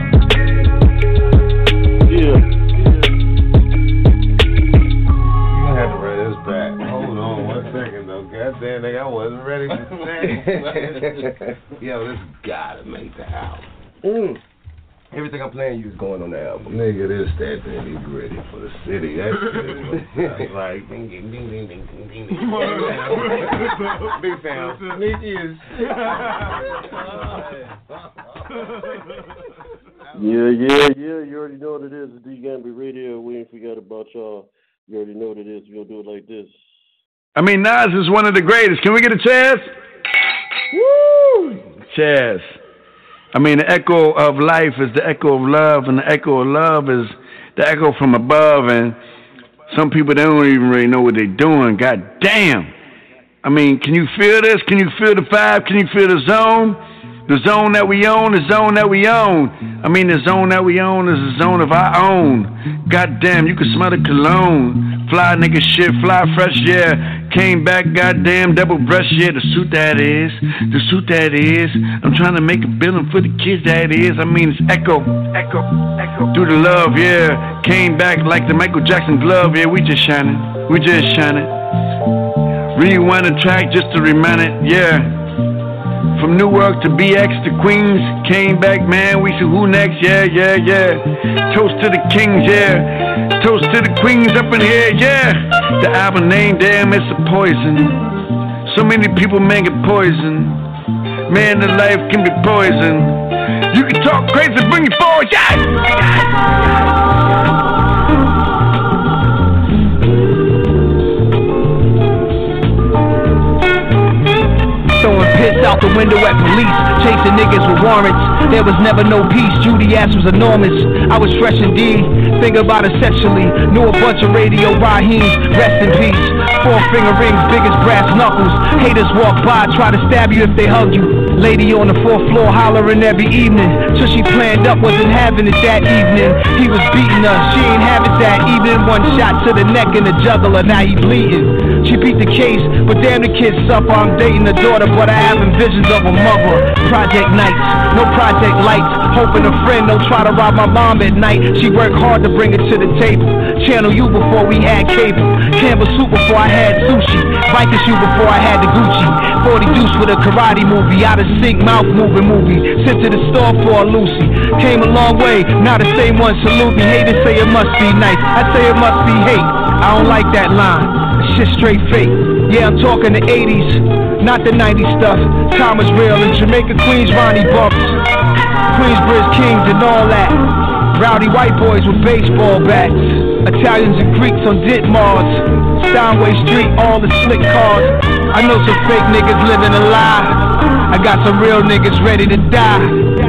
Goddamn, nigga, I wasn't ready to say. Yo, this gotta make the album. Everything I'm playing you is going on the album. Nigga, this that he's ready for the city. That's like ding ding ding ding ding ding ding. Big sound. It is. Yeah. You already know what it is. It's D-Gambit Radio. We ain't forgot about y'all. You already know what it is. We're gonna do it like this. I mean, Nas is one of the greatest. Can we get a Chaz? Woo! Chaz. I mean, the echo of life is the echo of love, and the echo of love is the echo from above, and some people, they don't even really know what they're doing. God damn. I mean, can you feel this? Can you feel the vibe? Can you feel the zone? The zone that we own, the zone that we own. I mean, the zone that we own is the zone of our own. Goddamn, you can smell the cologne. Fly nigga shit, fly fresh, yeah. Came back, goddamn, double breast, yeah. The suit that is. I'm trying to make a billion for the kids, that is. I mean, it's echo. Through the love, yeah. Came back like the Michael Jackson glove, yeah. We just shining. Rewind the track just to remind it, yeah. From Newark to BX to Queens, came back, man, we see who next, yeah. Toast to the kings, yeah. Toast to the queens up in here, yeah. The album name, damn, it's a poison. So many people, man, get poisoned. Man, the life can be poison. You can talk crazy, bring it forward, yeah. Throwing piss out the window at police, chasing niggas with warrants. There was never no peace, Judy ass was enormous. I was fresh indeed, think about it sexually. Knew a bunch of radio Raheems, rest in peace. 4-finger rings, big as brass knuckles. Haters walk by, try to stab you if they hug you. Lady on the 4th floor hollering every evening. So she planned up, wasn't having it that evening. He was beating her, she ain't have it that evening. One shot to the neck and the jugular, now he bleeding. She beat the case, but damn the kids suffer. I'm dating the daughter, but I having visions of a mother. Project nights, no project lights. Hoping a friend don't try to rob my mom at night. She worked hard to bring it to the table. Channel U before we had cable. Campbell soup before I had sushi. Viking shoe before I had the Gucci. 40 deuce with a karate movie. Out of sync, mouth moving movie. Sent to the store for a Lucy. Came a long way, now the same one salute me. Haters say it must be nice, I say it must be hate. I don't like that line. Shit straight fake. Yeah, I'm talking the 80s, not the 90s stuff. Time was real in Jamaica, Queens, Ronnie Bumps, Queensbridge Kings and all that. Rowdy white boys with baseball bats. Italians and Greeks on Ditmars. Steinway Street, all the slick cars. I know some fake niggas living a lie. I got some real niggas ready to die.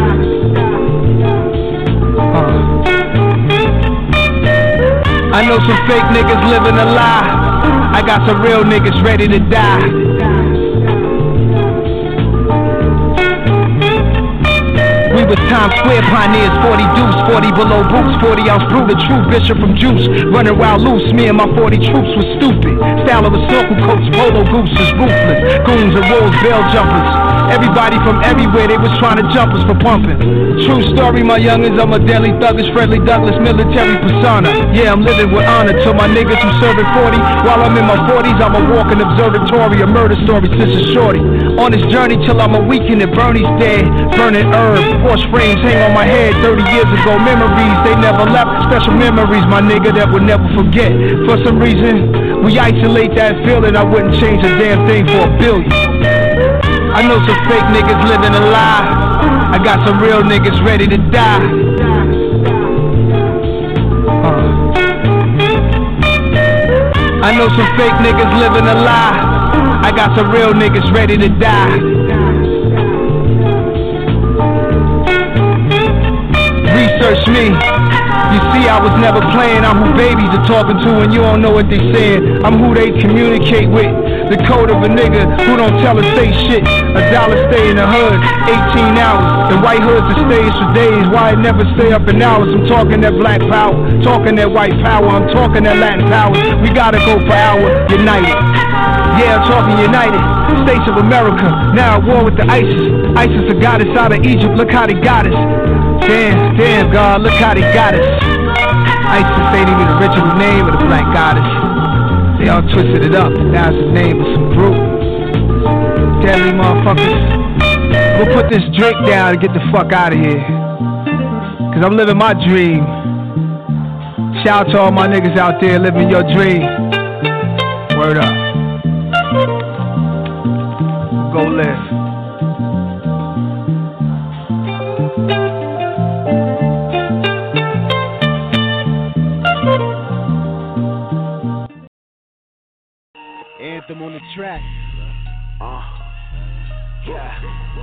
I know some fake niggas living a lie. I got some real niggas ready to die. We was Times Square pioneers, 40 deuce, 40 below boots, 40 ounce brew, the true bishop from Juice. Running wild loose, me and my 40 troops was stupid. Style of a snorkel coach, polo gooses, ruthless. Goons and wolves, bell jumpers. Everybody from everywhere, they was trying to jump us for pumping. True story, my youngins, I'm a deadly thuggish, Fredley Douglass military persona. Yeah, I'm living with honor to my niggas who serving 40. While I'm in my 40s, I'm a walking observatory, a murder story since a shorty. On this journey till I'm a weekend and Bernie's dead. Burning herb, Porsche frames hang on my head 30 years ago. Memories, they never left. Special memories, my nigga, that we'll never forget. For some reason, we isolate that feeling. I wouldn't change a damn thing for $1 billion. I know some fake niggas living a lie. I got some real niggas ready to die. I know some fake niggas living a lie. I got some real niggas ready to die. Research me. You see, I was never playing. I'm who babies are talking to and you don't know what they saying. I'm who they communicate with. The code of a nigga who don't tell or say shit. $1 stay in the hood, 18 hours. And white hoods that stays for days. Why I never stay up in hours? I'm talking that black power, talking that white power. I'm talking that Latin power. We gotta go for our united. Yeah, I'm talking united. States of America, now at war with the ISIS. ISIS, a goddess out of Egypt, look how they got us. Damn, God, look how they got us. ISIS ain't even the original name of the black goddess. They all twisted it up, now it's the name of some brute. Deadly motherfuckers. We'll put this drink down and get the fuck out of here. Cause I'm living my dream. Shout out to all my niggas out there living your dream. Word up. Go live. Anthem on the track. Yeah.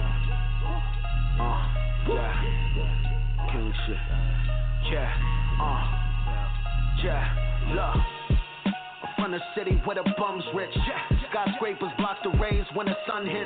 King shit. Look. From the city where the bums rich. Skyscrapers block the rays when the sun hits.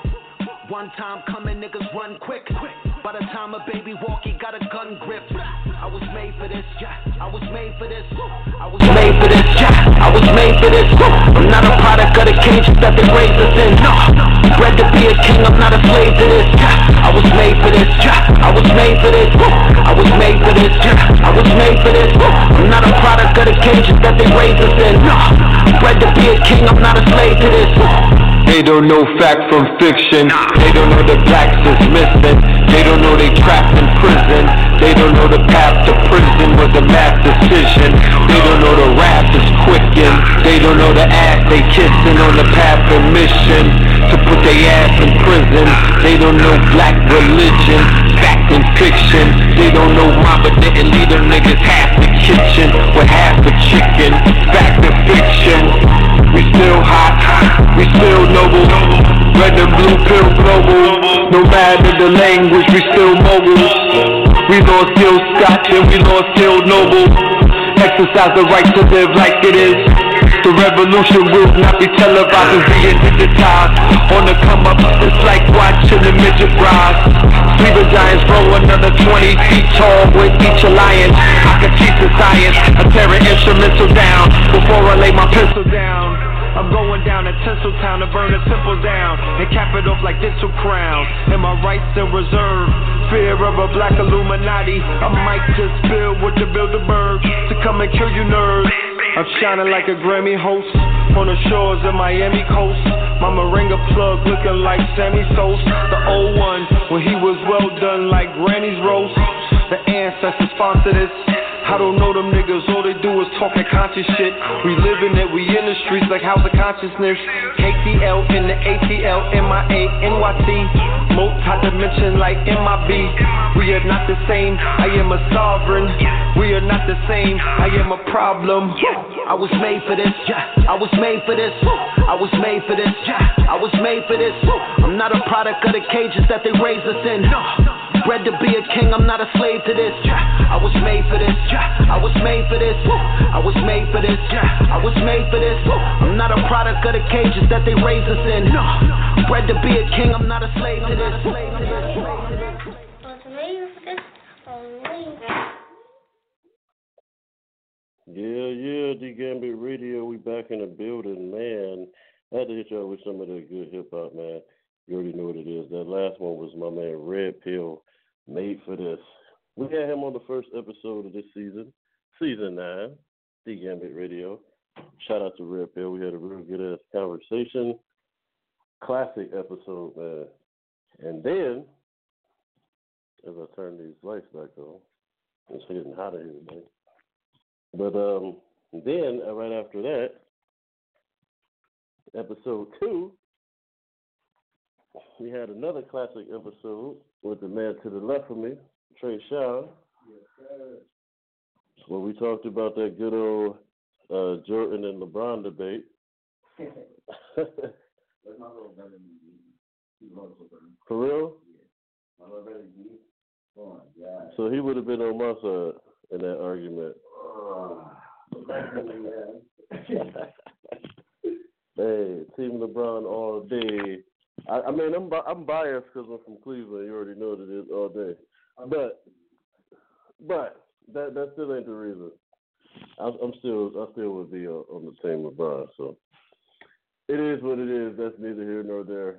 One time coming, niggas run quick. By the time a baby walk, he got a gun grip. I was made for this, I was made for this. I was made for this, I was made for this. I'm not a product of the cage that they raised us in. No, bred to be a king, I'm not a slave to this. I was made for this, I was made for this. I was made for this, I was made for this. I'm not a product of the cage that they raised us in. No, bred to be a king, I'm not a slave to this. They don't know fact from fiction. They don't know the blacks is missing. They don't know they trapped in prison. They don't know the path to prison was a mass decision. They don't know the rap is quickened. They don't know the ass they kissing on the path of mission to put their ass in prison. They don't know black religion, fact and fiction. They don't know mama didn't leave them niggas half the kitchen with half the chicken. Fact and fiction. We still hot, we still noble. Red and blue pill global. No matter the language, we still moguls. We lost Gil Scott and we lost Gil Noble. Exercise the right to live like it is. The revolution will not be televised and being digitized. On the come up, it's like watching the midget rise. Sleeping giants grow another 20 feet tall with each alliance. I can teach the science, I tear an instrumental down before I lay my pencil down. I'm going down to Tinseltown to burn a temple down and cap it off like dental crown. And my rights in reserve. Fear of a black Illuminati. I might just build with the Bilderberg to come and kill you nerds. I'm shining like a Grammy host on the shores of Miami coast. My Moringa plug looking like Sammy Sosa. The old one when he was well done like Granny's roast. The ancestors sponsored this. I don't know them niggas, all they do is talking conscious shit. We living it, we in the streets like house of consciousness. KTL in the ATL, MIA, NYC. Multi-dimension like MIB. We are not the same, I am a sovereign. We are not the same, I am a problem. I was made for this, I was made for this. I was made for this, I was made for this. I'm not a product of the cages that they raised us in. Bred to be a king, I'm not a slave to this. I was made for this, I was made for this. I was made for this, I was made for this. I'm not a product of the cages that they raised us in. Bred to be a king, I'm not a slave to this. Yeah, D Gambit Radio, we back in the building, man. I had to hit y'all with some of that good hip hop, man. You already know what it is. That last one was my man Red Pill, Made for This. We had him on the first episode of this season, season 9, D Gambit Radio. Shout out to Red Pill. We had a real good ass conversation. Classic episode, man. And then, as I turn these lights back on, it's getting hot in here, man. But then, right after that, episode 2, we had another classic episode with the man to the left of me, Trey Sean. Yes, sir. Where we talked about that good old Jordan and LeBron debate. That's my little brother. For real? Yeah. My little brother, come on, yeah. So he would have been on my side in that argument. Hey, Team LeBron all day. I mean, I'm biased because I'm from Cleveland. You already know what it is all day. But that still ain't the reason. I still would be on the team LeBron. So it is what it is. That's neither here nor there.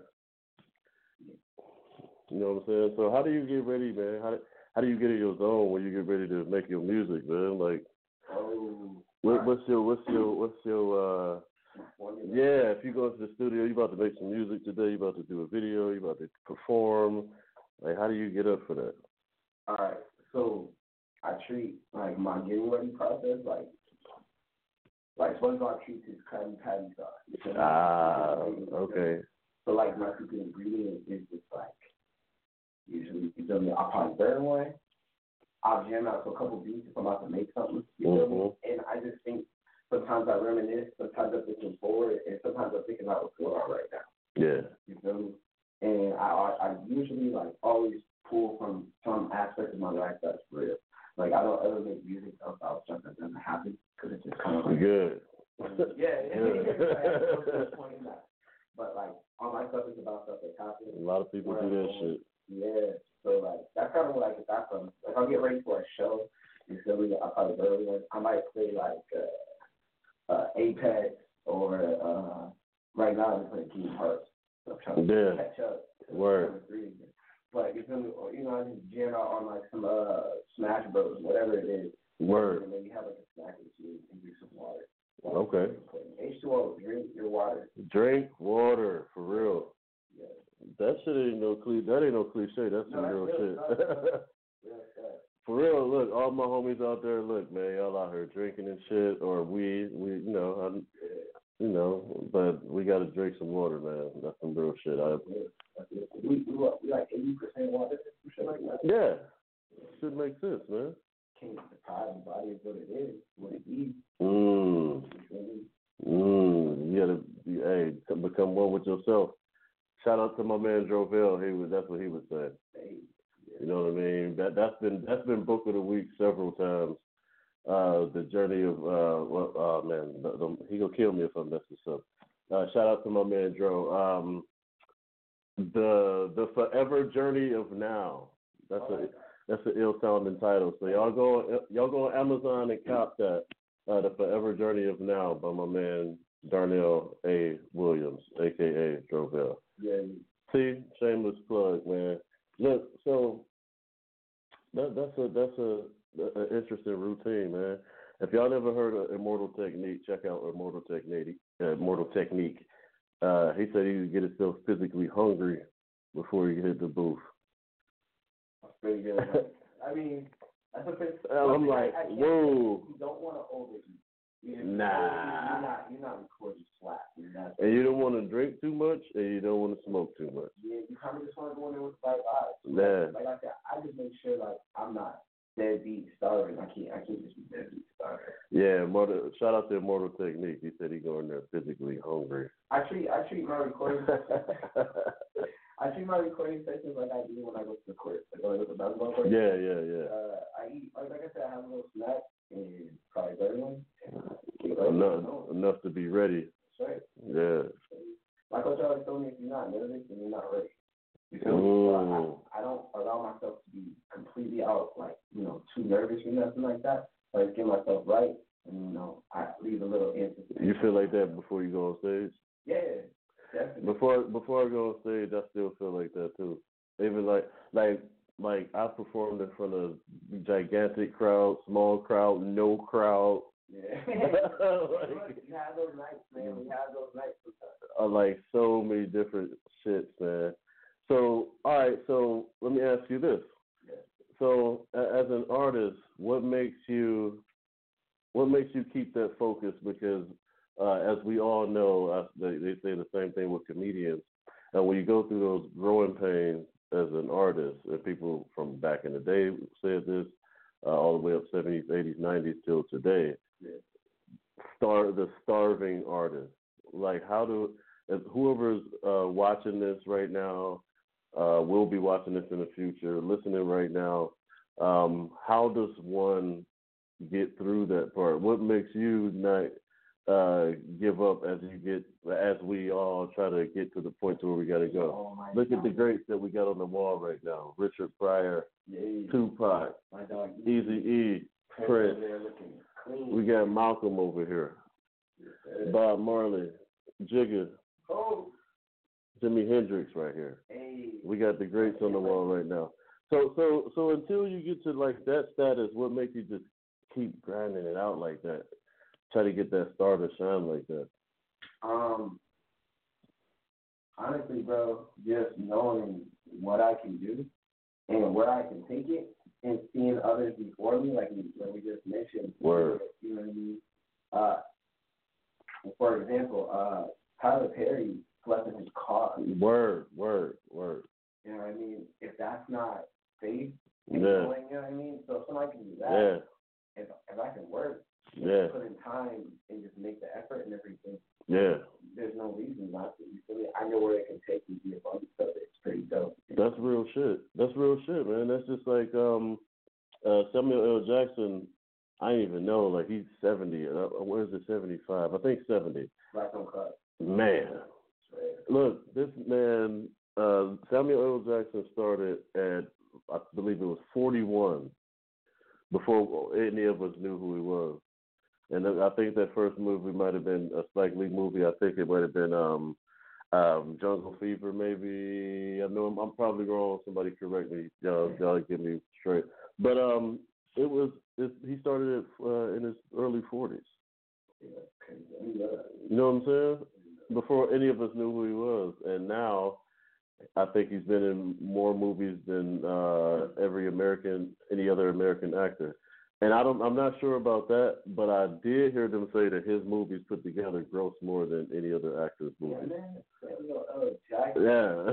You know what I'm saying? So how do you get ready, man? How do you get in your zone when you get ready to make your music, man? Like, what's your yeah, if you go to the studio, you about to make some music today, you about to do a video, you about to perform. Like, how do you get up for that? All right, so I treat like my getting ready process like SpongeBob treats his Krabby Patty sauce. Okay. So like my secret ingredient is just like usually you feel me. I'll probably burn one. I'll jam out to a couple beats if I'm about to make something. You feel me? And I just think. Sometimes I reminisce, sometimes I'm thinking forward, and sometimes I'm thinking about what's going on right now. Yeah. You feel me? And I usually, like, always pull from some aspect of my life that's real. Like, I don't ever make music about stuff that doesn't happen, because it's just kind of like... Good. But, like, all my stuff is about stuff that happens. A lot of people do that shit. Yeah. So, like, that's kind of where I get that from. Like, I'll get ready for a show. You feel me? I'll probably early one. I might play, like... Apex or right now I'm playing Kingdom Hearts. So I'm trying to catch up. Word. But you feel me? Or, you know, I just jam out on like some Smash Bros. Whatever it is. Word. And then you have like a snack or two and drink some water. Okay. H2O, drink your water. Drink water, for real. Yeah. That shit ain't no cliche. That's some real shit. For real, look, all my homies out there, look, man, y'all out here drinking and shit, or weed, but we got to drink some water, man. That's some real shit. We like 80% water, shit like that. Yeah, should make sense, man. Can't deprive the body of what it is, what it eats. You gotta become one with yourself. Shout out to my man Drovell. That's what he was saying. You know what I mean? That's been book of the week several times. The journey of he gonna kill me if I mess this up. Shout out to my man Dro. The Forever Journey of Now. That's an ill sounding title. So y'all go on Amazon and cop that. The Forever Journey of Now by my man Darnell A. Williams, aka Drovell. Yeah. See, shameless plug, man. Look, so that's a interesting routine, man. If y'all never heard of Immortal Technique, check out Immortal Technique. He said he would get himself physically hungry before he hit the booth. That's pretty good. I mean, that's a pretty. I'm like, whoa. You don't want to overeat. Nah. You're not recording slap. And you don't want to drink too much, and you don't want to smoke too much. Yeah, you kind of just want to go in there with the right eyes. Yeah. Like I said, I just make sure like I'm not deadbeat starving. I can't just be deadbeat starving. Yeah, shout out to Immortal Technique. He said he going there physically hungry. I treat my recording I treat my recording sessions like I do when I go to the court. Like when I go to the basketball court. Yeah. I eat like I said, I have a little snack and probably everyone. Enough to be ready. That's right. Yeah. My coach always told me if you're not nervous, then you're not ready. You feel me? So I don't allow myself to be completely out, like, too nervous or nothing like that. So I just get myself right, and I leave a little emphasis. You feel like that before you go on stage? Yeah, definitely. Before I go on stage, I still feel like that too. Even like I performed in front of gigantic crowd, small crowd, no crowd. Yeah. You have those nights, man. We have those nights sometimes. Like so many different shits, man. So, all right. So let me ask you this. Yeah. So, as an artist, what makes you keep that focus? Because as we all know, they say the same thing with comedians. And when you go through those growing pains as an artist, and people from back in the day said this, all the way up 70s, 80s, 90s till today, the starving artist. Like, whoever's watching this right now, will be watching this in the future, listening right now, how does one get through that part? What makes you not give up as we all try to get to the point to where we got to go? Look at the greats that we got on the wall right now. Richard Pryor, Tupac, Eazy-E, Prince. We got Malcolm over here, Bob Marley, Jigga, Jimi Hendrix right here. We got the greats on the wall right now. So until you get to like that status, what makes you just keep grinding it out like that? Try to get that star to shine like that. Honestly, bro, just knowing what I can do and where I can take it, and seeing others before me, like we just mentioned. Word. You know what I mean? For example, Tyler Perry slept in his car. Word. You know what I mean? If that's not faith, yeah. You know what I mean? So if somebody can do that, if I can work, put in time and just make the effort and everything, there's no reason not to. You feel me? I know where it can take you to be a bunch of it. It's pretty dope. That's real shit. That's real shit, man. That's just like Samuel L. Jackson. I didn't even know. Like, he's 70. Where is it? 75. I think 70. Black on cut. Man, look, this man, Samuel L. Jackson started at, I believe it was 41 before any of us knew who he was. And I think that first movie might have been a Spike Lee movie. I think it might have been Jungle Fever, maybe. I know I'm probably wrong. Somebody correct me. Y'all get me straight. But he started it in his early 40s. You know what I'm saying? Before any of us knew who he was. And now I think he's been in more movies than any other American actor. And I'm not sure about that, but I did hear them say that his movies put together gross more than any other actor's movies. Yeah.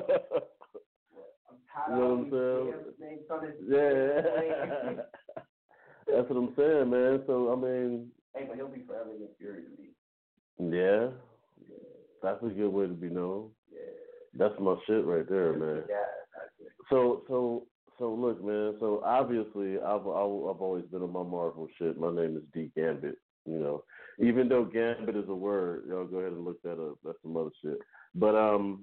You know what I'm saying? Yeah. That's what I'm saying, man. So, I mean. Hey, but he'll be forever Nick Fury to me. Yeah. That's a good way to be known. Yeah. That's my shit right there, man. Yeah. So look, man. So obviously, I've always been on my Marvel shit. My name is D Gambit. You know, even though Gambit is a word, y'all go ahead and look that up. That's some other shit. But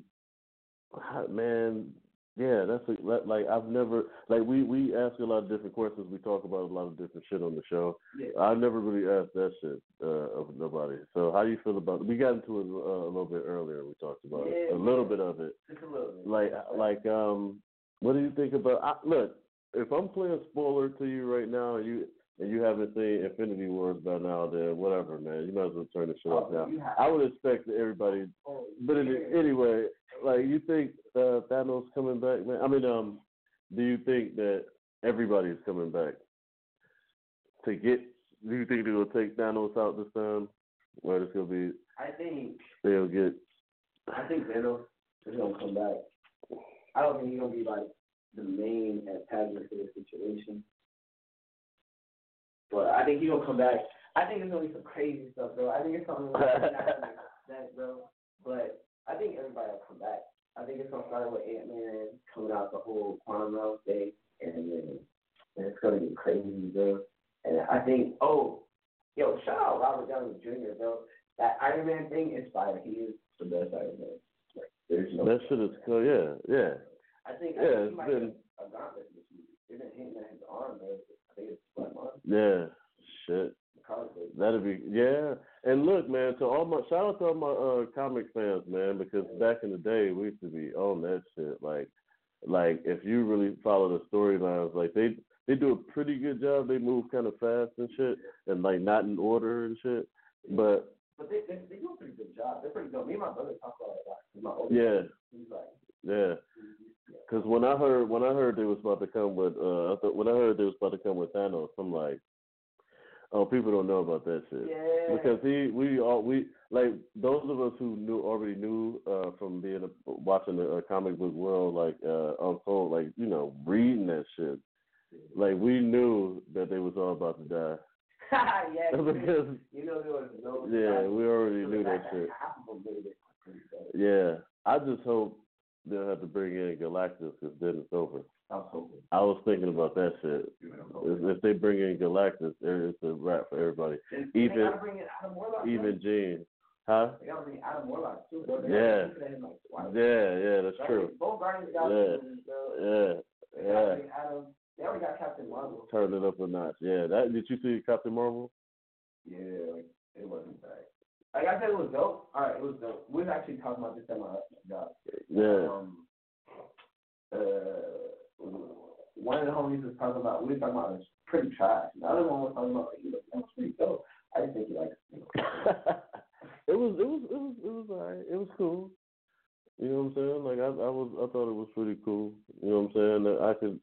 man, yeah, I've never we ask a lot of different questions. We talk about a lot of different shit on the show. Yeah. I never really asked that shit of nobody. So how you feel about it? We got into it a little bit earlier. We talked about it, a little bit of it. Just a little bit. What do you think about? Look, if I'm playing spoiler to you right now, and you haven't seen Infinity Wars by now, then whatever, man. You might as well turn the shit off now. I would expect everybody, but anyway, like, you think Thanos coming back, man? I mean, do you think that everybody's coming back to get? Do you think they're gonna take Thanos out this time? Or it's gonna be? I think Thanos is gonna come back. I don't think he's gonna be like the main antagonist of the situation, but I think he's gonna come back. I think there's gonna be some crazy stuff, bro. I think it's something like that, bro. But I think everybody will come back. I think it's gonna start with Ant-Man coming out the whole quantum realm thing, and then it's gonna get crazy, bro. And I think, shout out Robert Downey Jr., bro. That Iron Man thing is fire. He is the best Iron Man. That shit is cool, yeah. I think he might have a gauntlet in this movie. They've been hitting at his arm, bro. I think it's Black Mark. Yeah, shit. That'd be And look, man, shout out to all my comic fans, man, because back in the day we used to be on that shit. Like if you really follow the storylines, like they do a pretty good job. They move kind of fast and shit, and like not in order and shit. But they do a pretty good job. They're pretty dope. Me and my brother talk about it a lot. He's like, Because when I heard they was about to come with Thanos, I'm like, oh, people don't know about that shit. Yeah. Because we like those of us who already knew from watching the comic book world, like Untold, like reading that shit, like we knew that they was all about to die. Because there was no. Yeah, we already knew that shit. Yeah, I just hope they'll have to bring in Galactus because then it's over. I was thinking about that shit. If they bring in Galactus, it's a wrap for everybody. Even Jean. Huh? They gotta bring Adam Warlock too. Yeah, that's true. Both Guardians got They already got Captain Marvel. Turned it up a notch. Yeah, did you see Captain Marvel? Yeah, it wasn't bad. Like I said, it was dope. All right, it was dope. We was actually talking about this at my job. Yeah. One of the homies was talking about. We were talking about it's pretty trash. The other one was talking about that was pretty dope. I didn't think he liked it. It was alright. It was cool. You know what I'm saying? Like I thought it was pretty coul. You know what I'm saying? That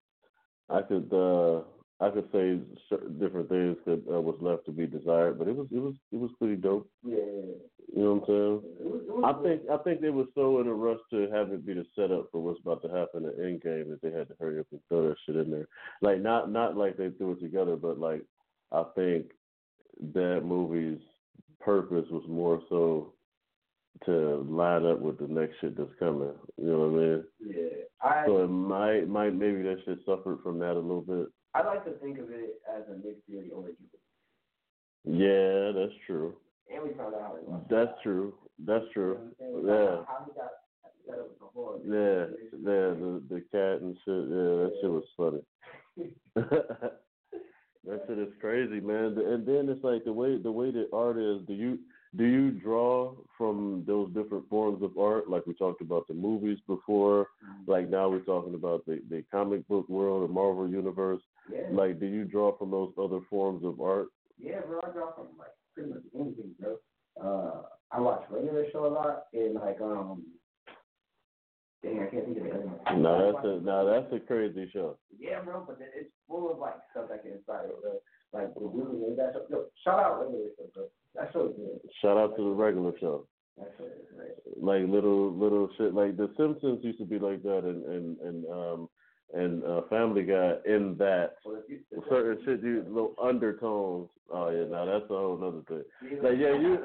I could say certain different things that was left to be desired, but it was pretty dope. Yeah. You know what I'm saying? I think they were so in a rush to have it be the setup for what's about to happen in Endgame that they had to hurry up and throw that shit in there. Like not like they threw it together, but like I think that movie's purpose was more so to line up with the next shit that's coming. You know what I mean? Yeah. So it might maybe that shit suffered from that a little bit. I like to think of it as a Nick Fury origin. Yeah, that's true. And we found out how he was. That's true. You know how he got set up with the horror. The cat and shit. Yeah, that shit was funny. That shit is crazy, man. And then it's like the way that art is. Do you draw from those different forms of art? Like we talked about the movies before. Like now we're talking about the comic book world, the Marvel universe. Yeah. Like, do you draw from those other forms of art? Yeah, bro. I draw from like pretty much anything, bro. I watch Regular Show a lot, and like dang, I can't think of it. No, that's a crazy show. Yeah, bro, but it's full of like stuff that can inspire you. Like the movie, that show. Yo, shout out Regular Show, bro. That show is good. Shout out to the Regular Show. That show is great. Like little shit, like The Simpsons used to be like that, and Family Guy in that certain shit, little undertones. Oh yeah, now that's a whole other thing. Like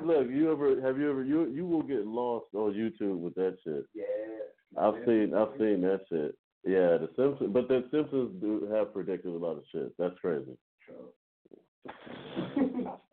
you will get lost on YouTube with that shit. Yeah. I've seen that shit. Yeah, The Simpsons, but the Simpsons do have predicted a lot of shit. That's crazy. True.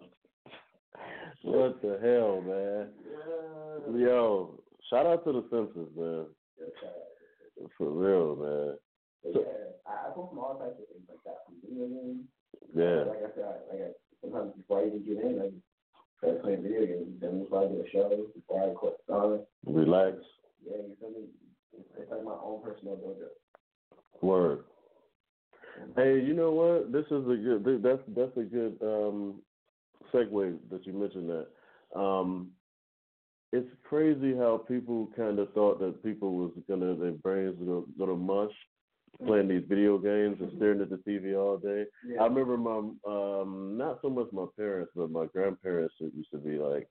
What the hell, man? Yeah. Yo, shout out to The Simpsons, man. For real, man. So, I come from all types of things like that. From video games. Yeah. Like I said, sometimes before I even get in, I start playing video games. Then before I do a show, before I quit on relax. Yeah, you feel me? It's like my own personal dojo. Word. Hey, you know what? This is a good. That's a good segue that you mentioned that. It's crazy how people kind of thought that people was their brains were gonna mush playing these video games and staring at the TV all day. Yeah. I remember my not so much my parents, but my grandparents used to be like,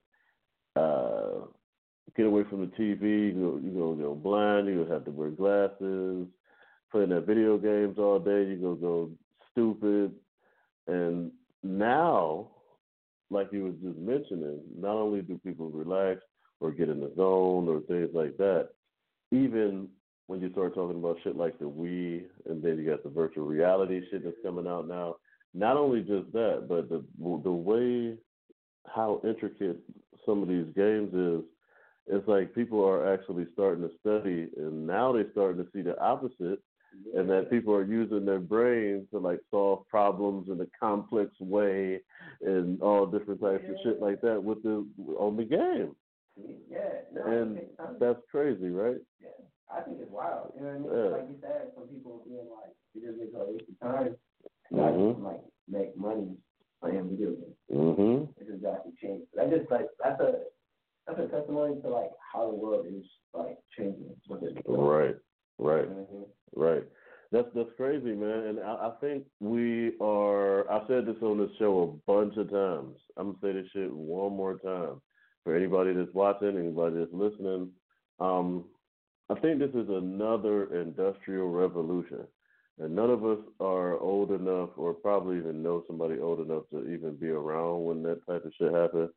get away from the TV. You go blind. You have to wear glasses. Playing that video games all day. You go stupid. And now, like you was just mentioning, not only do people relax or get in the zone or things like that, even when you start talking about shit like the Wii, and then you got the virtual reality shit that's coming out now. Not only just that, but the way how intricate some of these games is, it's like people are actually starting to study, and now they're starting to see the opposite. and that people are using their brains to like solve problems in a complex way and all different types of shit like that on the game. And that's crazy, right? Yeah, I think it's wild. You know what I mean? Like you said, some people being like, video games are a waste of time. I just like make money playing video games. It's exactly changed. That's a testimony to like how the world is like changing. Right. Right. That's crazy, man. And I think I've said this on the show a bunch of times. I'm gonna say this shit one more time for anybody that's watching, anybody that's listening. I think this is another industrial revolution. And none of us are old enough or probably even know somebody old enough to even be around when that type of shit happened.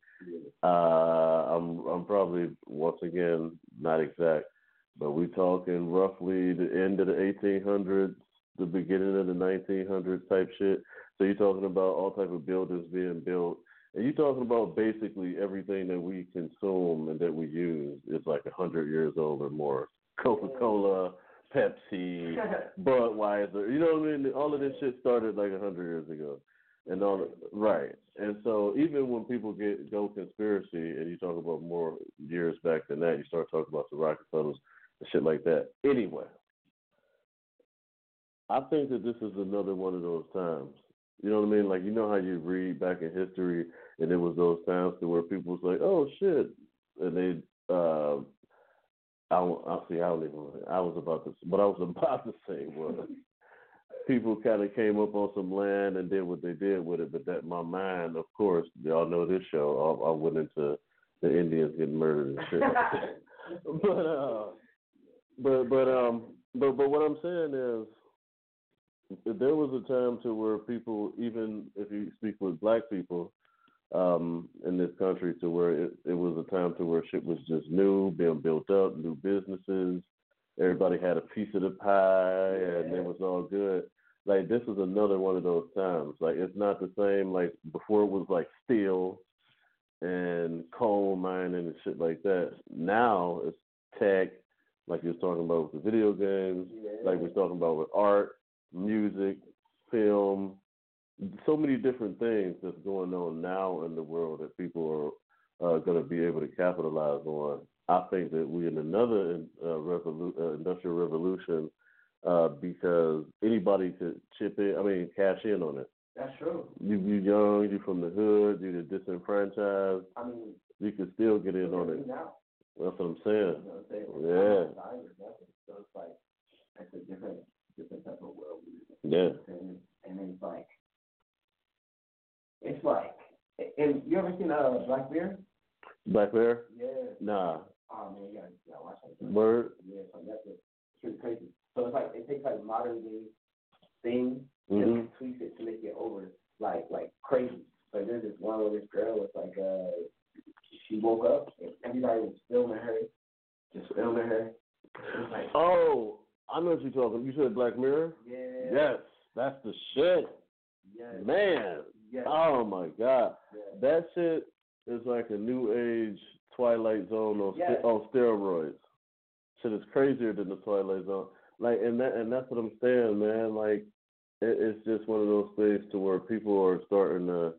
I'm probably, once again, not exact, but we talking roughly the end of the 1800s, the beginning of the 1900s type shit. So you're talking about all type of buildings being built. And you're talking about basically everything that we consume and that we use is like 100 years old or more. Coca-Cola, Pepsi, Budweiser, you know what I mean? All of this shit started like 100 years ago. And right. And so even when people go conspiracy and you talk about more years back than that, you start talking about the Rockefellers and shit like that. Anyway, I think that this is another one of those times. You know what I mean? Like, you know how you read back in history and it was those times to where people was like, oh shit. And they, what I was about to say was people kind of came up on some land and did what they did with it, but that my mind, of course, y'all know this show, I went into the Indians getting murdered and shit. but what I'm saying is there was a time to where people, even if you speak with black people, in this country, to where it was a time to where shit was just new, being built up, new businesses. Everybody had a piece of the pie, and it was all good. Like, this is another one of those times. Like, it's not the same. Like, before it was like steel and coal mining and shit like that. Now it's tech, like you was talking about with the video games, like we're talking about with art, music, film. So many different things that's going on now in the world that people are going to be able to capitalize on. I think that we're in another industrial revolution because anybody could cash in on it. That's true. You young, you from the hood, you the disenfranchised. You can still get in on it. Now. That's what I'm saying. You know what I'm saying? Yeah. So it's like, it's a different type of world. Yeah. And it's like, and you ever seen Black Mirror? Black Mirror? Yeah. Nah. Oh man, you gotta watch that. Word? Yeah, so that's it. It's pretty crazy. So it's like, it takes like modern day things and tweaks it to make it over like crazy. Like there's this one where this girl was like, she woke up and everybody was filming her. Like, oh, I know what you're talking. You said Black Mirror? Yeah. Yes, that's the shit. Yes. Man. Yes. Oh my God. Yes. That shit is like a new age Twilight Zone on steroids. Shit is crazier than the Twilight Zone. Like, and that's what I'm saying, man. Like, it's just one of those things to where people are starting to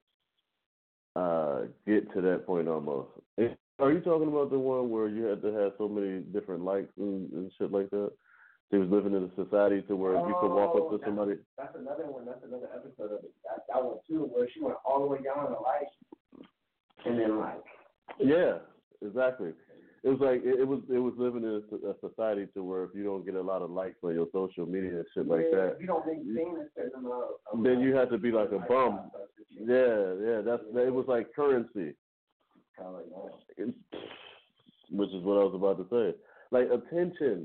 get to that point almost. Are you talking about the one where you had to have so many different likes and shit like that? He was living in a society to where you could walk up to somebody. That's another one. That's another episode of it. That one too, where she went all the way down in the light, and then like. Yeah, exactly. It was like it was living in a society to where if you don't get a lot of likes on your social media and shit like that, if you don't maintain a certain amount, then you have to be like a bum. Yeah. It was like currency. Kind of like that. Which is what I was about to say. Like attention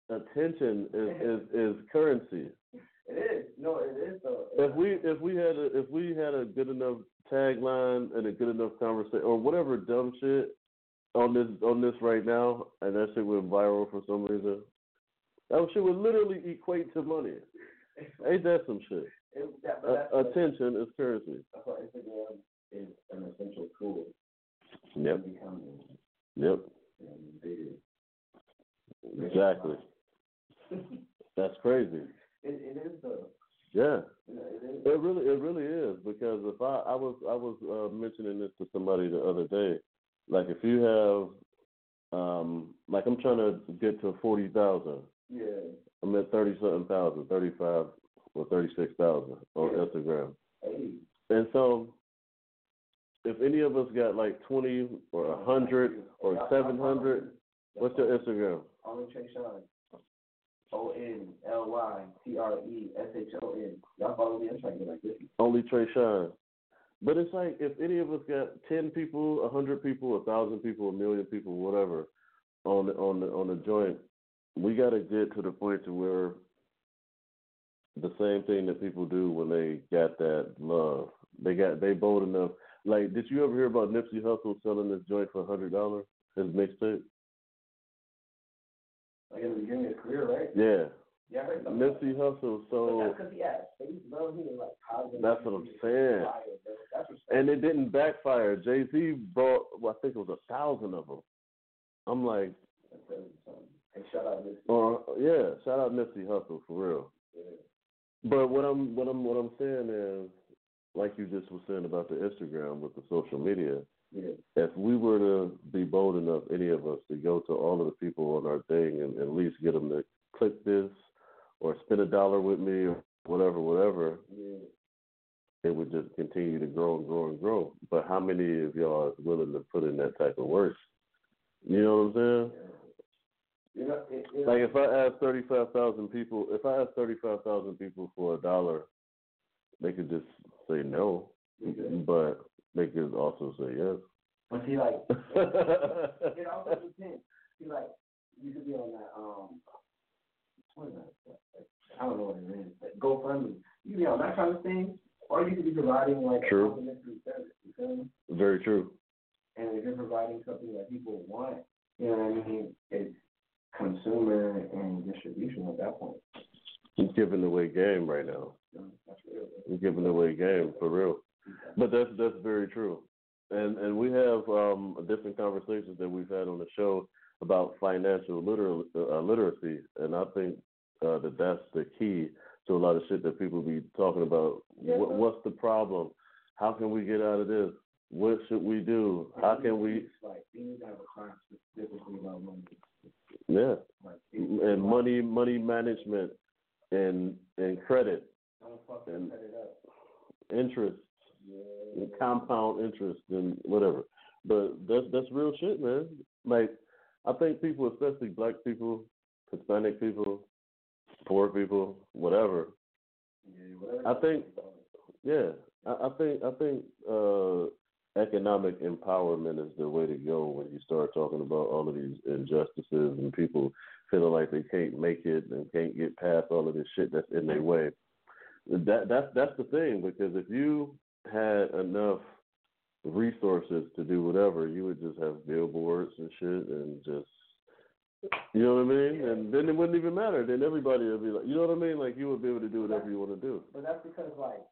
is currency. It is. No, it is though. If we had a good enough tagline and a good enough conversation or whatever dumb shit on this right now, and that shit went viral for some reason, that shit would literally equate to money. Ain't that some shit? Attention is currency. That's why Instagram is an essential tool. Yep. Exactly. That's crazy. It is though. Yeah. It is. It really is, because if I was mentioning this to somebody the other day, like if you have like I'm trying to get to 40,000. Yeah. I'm at 30-something thousand, 35 or 36,000 on Instagram. Hey. And so if any of us got like 20 or 100 or 700, what's your Instagram? Only Treshawn. ONLYTRESHON. Y'all follow me? I'm trying to get like this. Only Treshawn. But it's like if any of us got 10 people, 100 people, 1,000 people, 1,000,000 people, whatever, on the joint, we got to get to the point to where the same thing that people do when they got that love. They bold enough. Like, did you ever hear about Nipsey Hussle selling this joint for $100? His mixtape. Like in the beginning of his career, right? Yeah. Yeah, I heard something. Nipsey Hussle. So that's because he had faith, bro. He was like positive. That's what I'm saying. And it didn't backfire. Jay-Z bought, well, I think it was 1,000 of them. I'm like, hey, shout out Nipsey. Yeah, shout out Nipsey Hussle for real. Yeah. But what I'm saying is, like you just was saying about the Instagram with the social media. Yeah. If we were to be bold enough, any of us, to go to all of the people on our thing and at least get them to click this or spend $1 with me or whatever, yeah, it would just continue to grow and grow and grow. But how many of y'all are willing to put in that type of work? You know what I'm saying? Yeah. Like if I ask 35,000 people, for $1, they could just say no, but they could also say yes. But see, like, it also depends. See, like, you could be on that, what is that? I don't know what it is, but GoFundMe. You could be on that kind of thing, or you could be providing, like, a complimentary service. You feel me? Very true. And if you're providing something that people want, you know what I mean? It's consumer and distribution at that point. He's giving away game right now. That's real. He's giving away game for real. But that's very true. And we have different conversations that we've had on the show about financial literacy, and I think that's the key to a lot of shit that people be talking about. Yeah, what's the problem? How can we get out of this? What should we do? How can we? Like, you need to have a class specifically about money. Yeah, and money management and credit and interest. And compound interest and whatever, but that's real shit, man. Like, I think people, especially black people, Hispanic people, poor people, whatever. I think economic empowerment is the way to go when you start talking about all of these injustices and people feeling like they can't make it and can't get past all of this shit that's in their way. That's the thing, because if you had enough resources to do whatever, you would just have billboards and shit and just, you know what I mean? And then it wouldn't even matter. Then everybody would be like, you know what I mean? Like, you would be able to do whatever you want to do. But that's because, like,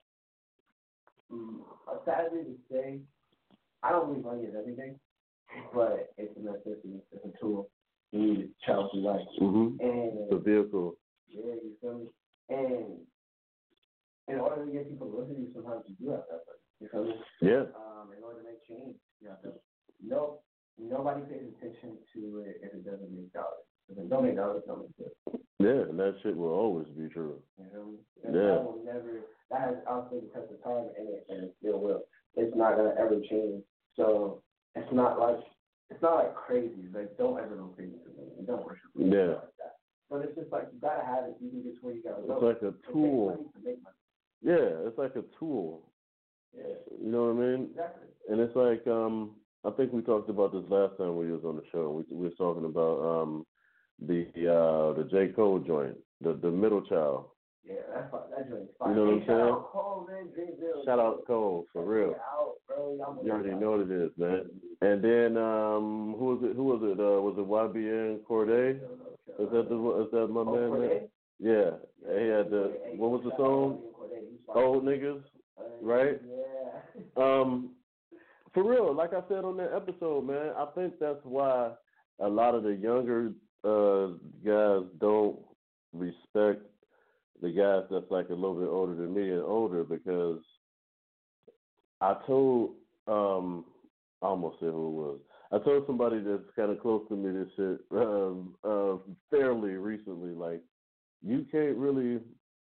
sadly to say, I don't believe money is everything, but it's a necessity. It's a tool. You need to travel through life. Mm-hmm. And it's a vehicle. Yeah, you feel me? And in order to get people to listen to you, sometimes you do have that. You feel me? Yeah. In order to make change, you have to. Nobody pays attention to it if it doesn't make dollars. If it don't make dollars, don't make it. Yeah, and that shit will always be true. You feel me? Yeah. That will never. That has outstayed the test of time, and it still will. It's not gonna ever change. So it's not like crazy. Like, don't ever go crazy for me. Don't worship me. Yeah. Like that. But it's just like, you gotta have it. You can get to where you gotta go. It's like a tool. It takes money to make money. Yeah, it's like a tool. Yeah. You know what I mean? Exactly. And it's like, I think we talked about this last time we was on the show. We were talking about the J. Cole joint, the middle child. Yeah, that joint's fire. You know what I'm saying? Shout out Cole, man. Shout out Cole, for real. You already know what it is, man. And then who was it? Was it YBN Cordae? Is that my man? Cordae? Yeah. He had what was the song? Old Niggas, right? Yeah. For real, like I said on that episode, man, I think that's why a lot of the younger guys don't respect the guys that's like a little bit older than me and older, because I told I almost said who it was. I told somebody that's kind of close to me this shit fairly recently. Like, you can't really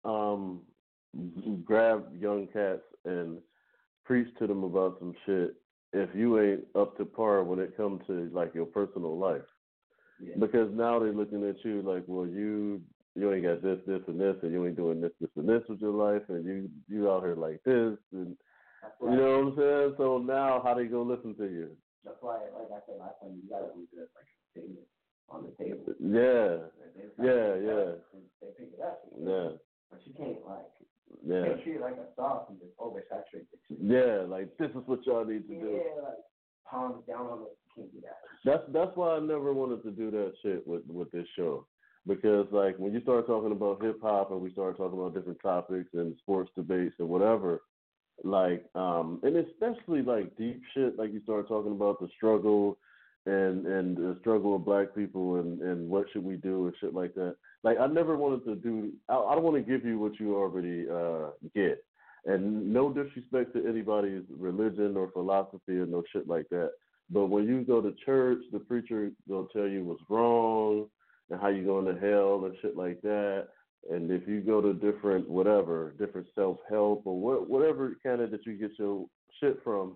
grab young cats and preach to them about some shit if you ain't up to par when it comes to like your personal life. Yeah. Because now they're looking at you like, well, you ain't got this, and this, and you ain't doing this, and this with your life, and you out here like this, and you know what I'm saying? So now how they gonna listen to you? That's why, like I said last time, you gotta leave it like a statement on the table. Yeah. They pick it up. Yeah. But you can't can't treat it like a sauce and just oversaturate it. Yeah, like this is what y'all need to do. Yeah, like palms down on it. You can't do that. That's why I never wanted to do that shit with this show. Because like when you start talking about hip hop and we start talking about different topics and sports debates and whatever, like and especially like deep shit, like you start talking about the struggle and the struggle of black people and what should we do and shit like that. Like I never wanted to do. I don't want to give you what you already get, and no disrespect to anybody's religion or philosophy or no shit like that. But when you go to church, the preacher will tell you what's wrong and how you going to hell and shit like that. And if you go to different self-help or whatever kind of that you get your shit from,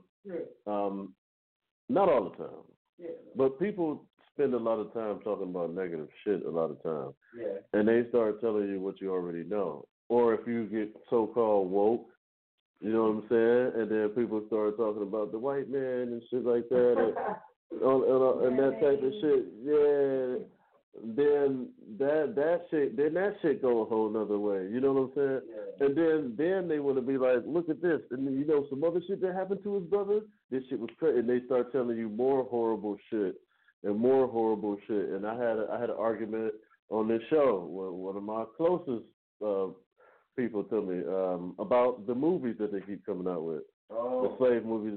not all the time, but people spend a lot of time talking about negative shit a lot of time, and they start telling you what you already know. Or if you get so-called woke, you know what I'm saying, and then people start talking about the white man and shit like that, and that type of shit, then that shit go a whole nother way. You know what I'm saying? And then they want to be like, look at this, and you know some other shit that happened to his brother. This shit was crazy, and they start telling you more horrible shit. And I had an argument on this show with one of my closest people to me about the movies that they keep coming out with. The slave movie.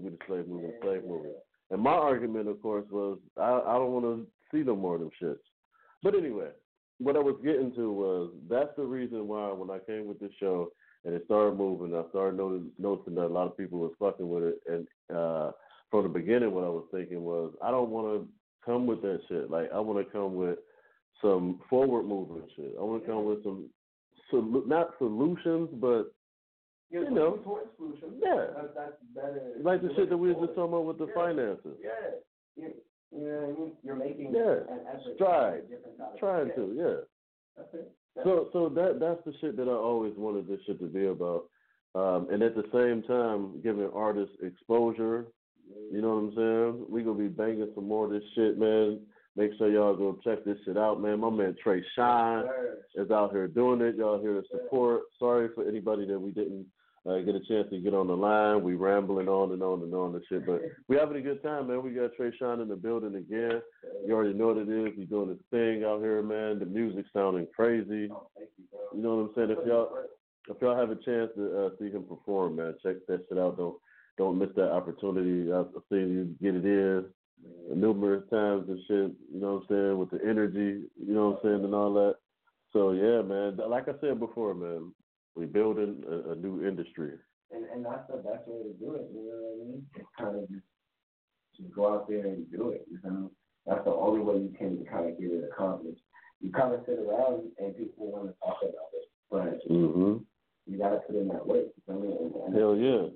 And my argument, of course, was I don't want to see no more of them shits. But anyway, what I was getting to was that's the reason why when I came with this show and it started moving, I started noticing that a lot of people was fucking with it. And from the beginning, what I was thinking was I don't want to come with that shit. Like I want to come with some forward movement shit. I want to come with some not solutions, but you know, solutions. That's better. Like the shit that we were just talking about with the finances. You know what I mean? You're making an effort. Strides. Trying to. That's it. So that's the shit that I always wanted this shit to be about. And at the same time, giving artists exposure. You know what I'm saying? We gonna be banging some more of this shit, man. Make sure y'all go check this shit out, man. My man Trey Shine is out here doing it. Y'all here to support. Sorry for anybody that we didn't get a chance to get on the line. We rambling on and on and on and shit, but we having a good time, man. We got Trey Shine in the building again. You already know what it is. He's doing his thing out here, man. The music sounding crazy. You know what I'm saying? If y'all have a chance to see him perform, man, check that shit out. Don't miss that opportunity. I've seen you get it in numerous times and shit, you know what I'm saying, with the energy, you know what I'm saying, and all that. So, yeah, man, like I said before, man, we building a new industry. And that's the best way to do it, you know what I mean? It's kind of just go out there and do it, you know? That's the only way you can kind of get it accomplished. You kind of sit around and people want to talk about it, but you got to put in that work, you know what I mean? Hell yeah.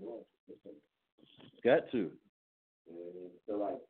Got to. So, like,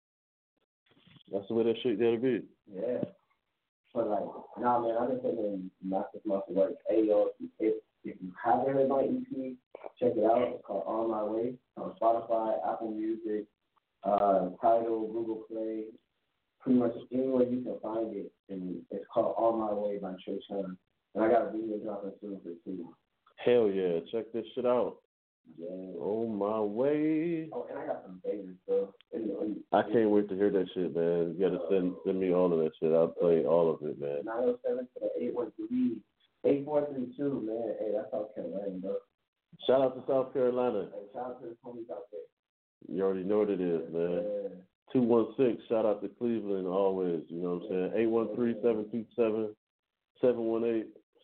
that's the way that shit gotta be. Yeah. But like, nah, man, I've been thinking not this much work. Hey, yo, if you haven't heard my EP, check it out. It's called On My Way on Spotify, Apple Music, Tidal, Google Play, pretty much anywhere you can find it. And it's called On My Way by Trey Shine. And I got a video dropping soon for too. Hell yeah, check this shit out. Yeah. On my way. Oh, and I got some favorites, so. I can't wait to hear that shit, man. You gotta send me all of that shit. I'll play all of it, man. 907 to the 813-8432, man. Hey, that's South Carolina, bro. Shout out to South Carolina. Hey, shout out to the homies out there. You already know what it is, man. Yeah. 216, shout out to Cleveland always, you know what I'm saying? 813-727-718.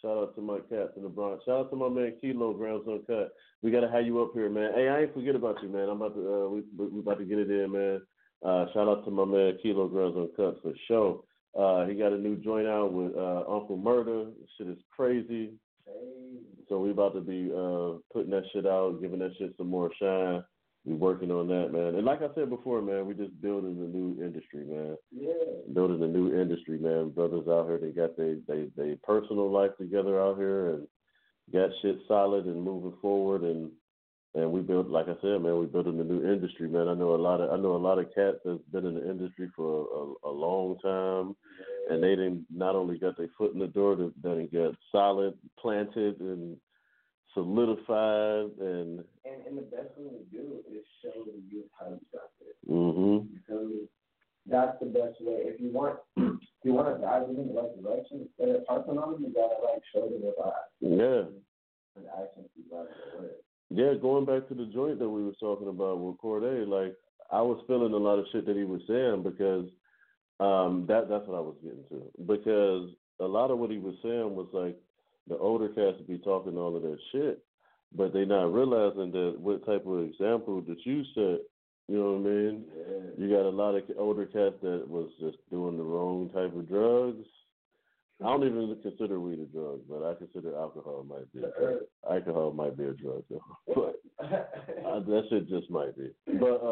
Shout out to my cats in the Bronx. Shout out to my man Kilograms Uncut. We gotta have you up here, man. Hey, I ain't forget about you, man. I'm about to we about to get it in, man. Shout out to my man Kilograms Uncut for sure. He got a new joint out with Uncle Murder. Shit is crazy. So we about to be putting that shit out, giving that shit some more shine. We working on that, man. And like I said before, man, we just building a new industry, man. Yeah. Building a new industry, man. Brothers out here, they got they personal life together out here and got shit solid and moving forward. And we built, like I said, man, we building a new industry, man. I know a lot of cats that's been in the industry for a long time, and they didn't not only got their foot in the door, they didn't get solid, planted, and solidified, and the best thing to do is show the youth how you got there. Mm-hmm. You feel me? That's the best way. If you want to guide them in the right direction, instead of talking on them, you gotta show them with eyes. Yeah. And actions you gotta do it. Yeah, going back to the joint that we was talking about with Corday, like I was feeling a lot of shit that he was saying because that's what I was getting to. Because a lot of what he was saying was like the older cats be talking all of that shit, but they not realizing that what type of example that you set. You know what I mean? Yeah. You got a lot of older cats that was just doing the wrong type of drugs. I don't even consider weed a drug, but I consider alcohol might be a drug. Alcohol might be a drug, though. But that shit just might be. But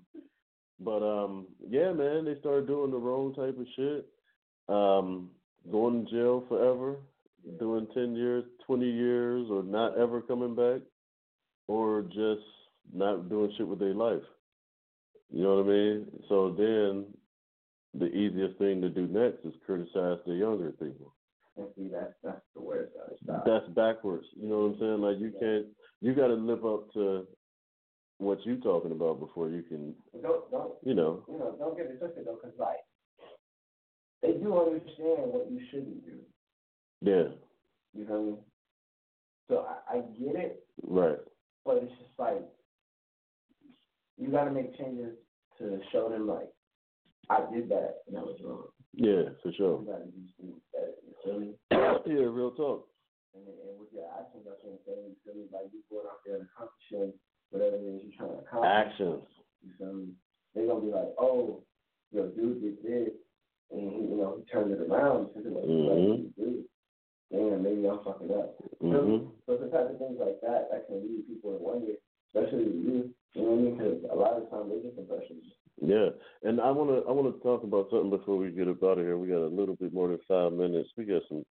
yeah, man, they started doing the wrong type of shit. Going to jail forever, doing 10 years, 20 years, or not ever coming back, or just not doing shit with their life. You know what I mean? So then the easiest thing to do next is criticize the younger people. And see, that's the worst of it. That's backwards. You know what I'm saying? Like you got to live up to what you talking about before you can. Don't get it twisted though, because like they do understand what you shouldn't do. Yeah. You know what I mean? So I get it. Right. But it's just like you got to make changes to show them like I did that and that was wrong. Yeah, for sure. You got to do things better. You feel me? Yeah, real talk. And with your actions, that's what I'm saying. You feel me? Like you going out there and accomplishing whatever it is you're trying to accomplish. Actions. You feel me? They're gonna be like, oh, your dude did this, and he turned it around. So like, damn, maybe I'm fucking up. Mm-hmm. So the type of things like that can lead people to wonder, especially the youth. You know what I mean? Because a lot of times they get impressions. Yeah, and I wanna talk about something before we get up out of here. We got a little bit more than 5 minutes. We got some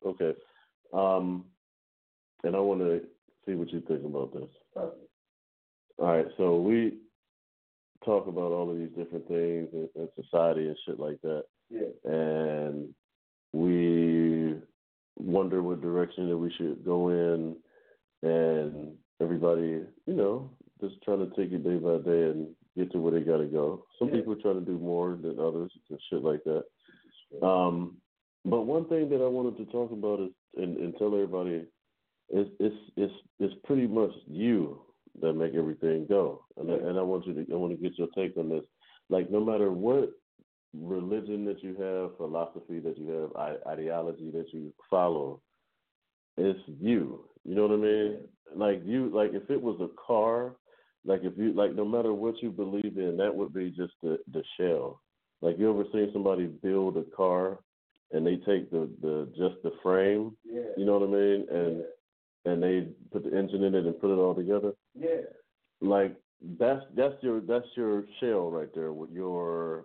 and I want to see what you think about this. Okay. All right, so we talk about all of these different things in society and shit like that. Yeah. And we wonder what direction that we should go in, and everybody, just trying to take it day by day and get to where they got to go. Some people try to do more than others and shit like that. But one thing that I wanted to talk about is and tell everybody it's pretty much you that make everything go. And I want to get your take on this. Like no matter what religion that you have, philosophy that you have, ideology that you follow, it's you. You know what I mean? Like if it was a car, no matter what you believe in, that would be just the shell. Like you ever seen somebody build a car and they take just the frame, you know what I mean? And they put the engine in it and put it all together? Yeah. Like that's your shell right there with your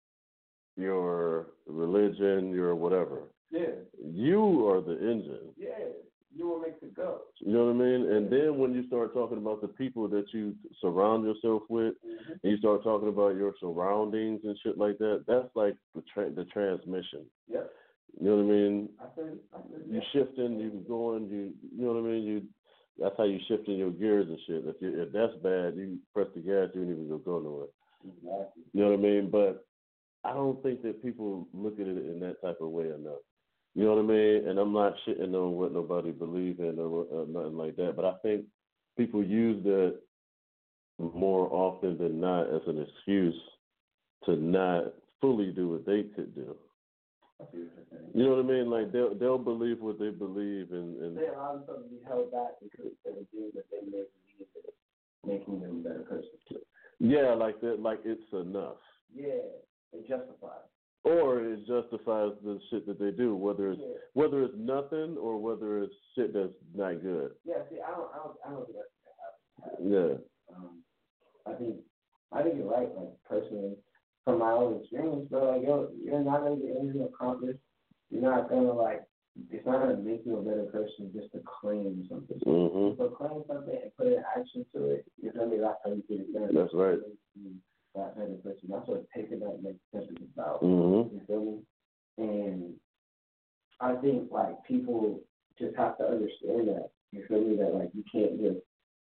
religion, your whatever. Yeah. You are the engine. Yeah. You will make it go. You know what I mean? And then when you start talking about the people that you surround yourself with, and you start talking about your surroundings and shit like that, that's like the transmission. Yeah. You know what I mean? I think you shifting, you going, you know what I mean? That's how you shifting your gears and shit. If that's bad, you press the gas, you don't even go nowhere. Exactly. You know what I mean? But I don't think that people look at it in that type of way enough. You know what I mean? And I'm not shitting on what nobody believes in or nothing like that, but I think people use that more often than not as an excuse to not fully do what they could do. You know what I mean? Like they'll believe what they believe, and they allow themselves to be held back because of the things that they may believe is making them a better person. Yeah, like that. Like it's enough. Yeah, it justifies. Or it justifies the shit that they do, whether it's nothing or whether it's shit that's not good. Yeah, see, I don't think that's Yeah. I think you're right. Like personally, from my own experience, bro, like you're not gonna get anything accomplished. You're not gonna it's not gonna make you a better person just to claim something. Mm-hmm. So claim something and put an action to it. You feel me? That's how you get it done. That's right. That better person. That's what taking that next step is about. Mm-hmm. You feel me? And I think people just have to understand that. You feel me? That you can't just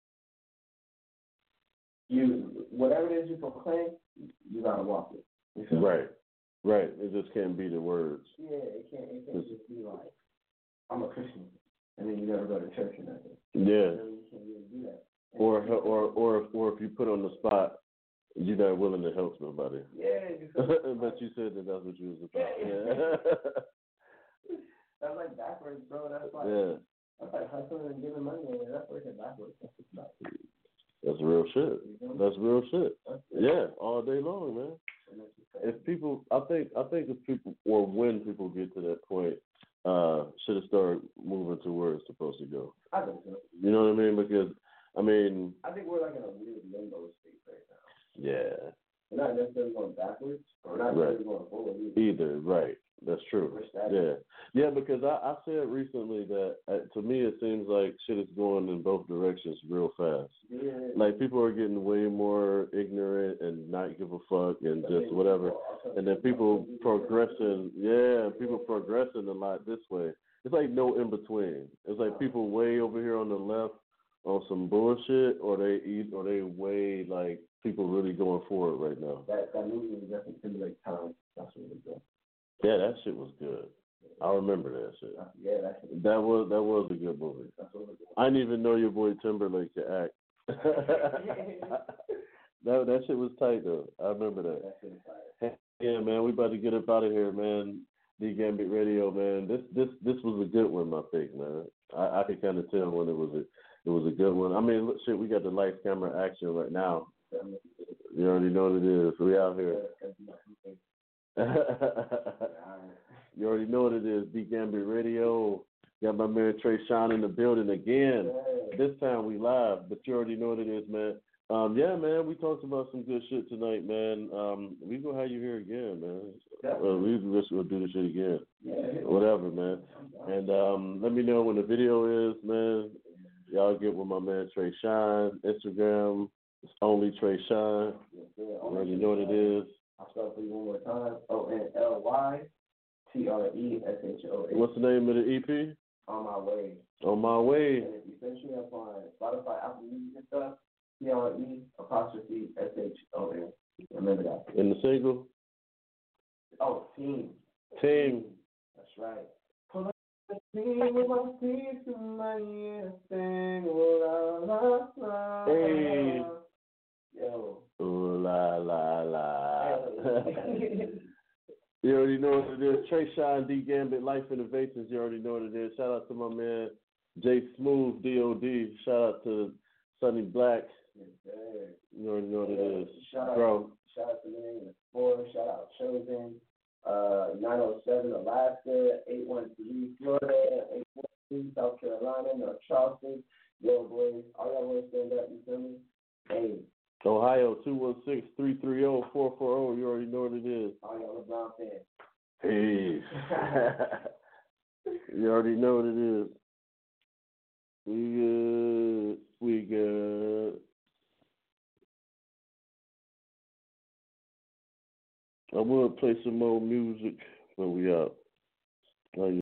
use whatever it is you proclaim. You gotta walk it. You feel right. me? Right. It just can't be the words. Yeah, it can't just be like, I'm a Christian, and then you never go to church or nothing. Yeah. You can't really do that. Or if you put on the spot, you're not willing to help somebody. Yeah. But you said that's what you was about. Yeah. That's like backwards, bro. That's like hustling and giving money away. That's working backwards. That's real shit. That's real shit. Yeah, all day long, man. If people, I think if people, or when people get to that point, should have started moving to where it's supposed to go. I think so. You know what I mean? Because I think we're in a weird limbo state right now. Yeah. We're not necessarily going backwards, or we're not necessarily going forward either. Right. That's true. Yeah, because I said recently that to me it seems like shit is going in both directions real fast. Yeah. Like people are getting way more ignorant and not give a fuck and just whatever. And then people progressing a lot this way. It's like no in between. It's like people way over here on the left on some bullshit, or they way like people really going for it right now. That movie was definitely Timberlake Time. That's what it was. Yeah, that shit was good. I remember that shit. Yeah, that shit. That was a good movie. I didn't even know your boy Timberlake could act. that shit was tight though. I remember that. That shit was tight. Yeah, man, we about to get up out of here, man. D Gambit Radio, man. This was a good one, my pick, man. I could kind of tell when it was a good one. I mean, look, shit, we got the lights, camera, action right now. You already know what it is. We out here. You already know what it is. D Gambit Radio. Got my man Trey Sean in the building again. This time we live, but you already know what it is, man. Yeah, man, we talked about some good shit tonight, man. We gonna have you here again, man. We just gonna do this shit again. Whatever, man. And let me know when the video is, man. Y'all get with my man Trey Shine. Instagram, it's only Trey Shine. You already know what it is. I'll spell it for you one more time. ONLYTRESHOA. What's the name of the EP? On My Way. On My Way. And if you search me up on Spotify, Apple Music and stuff, TRE''SHON. Remember that. In the single? Oh, Team. Team. That's right. Pull up the team with my feet to my ear, sing, oh, la, la, la. Hey. Yo. Ooh, la, la, la. You already know what it is. Trey Shine, D Gambit, Life Innovations. You already know what it is. Shout out to my man, Jay Smooth, DOD. Shout out to Sonny Black. You already know what it is. Shout out to me, Four. Shout out Chosen. 907 Alaska, 813 Florida, 813 South Carolina, North Charleston. Yo, boys, all y'all boys stand up. You feel me? Hey. Ohio, 216-330-440. You already know what it is. All y'all LeBron fans. Peace. You already know what it is. We good. I will play some more music when we out.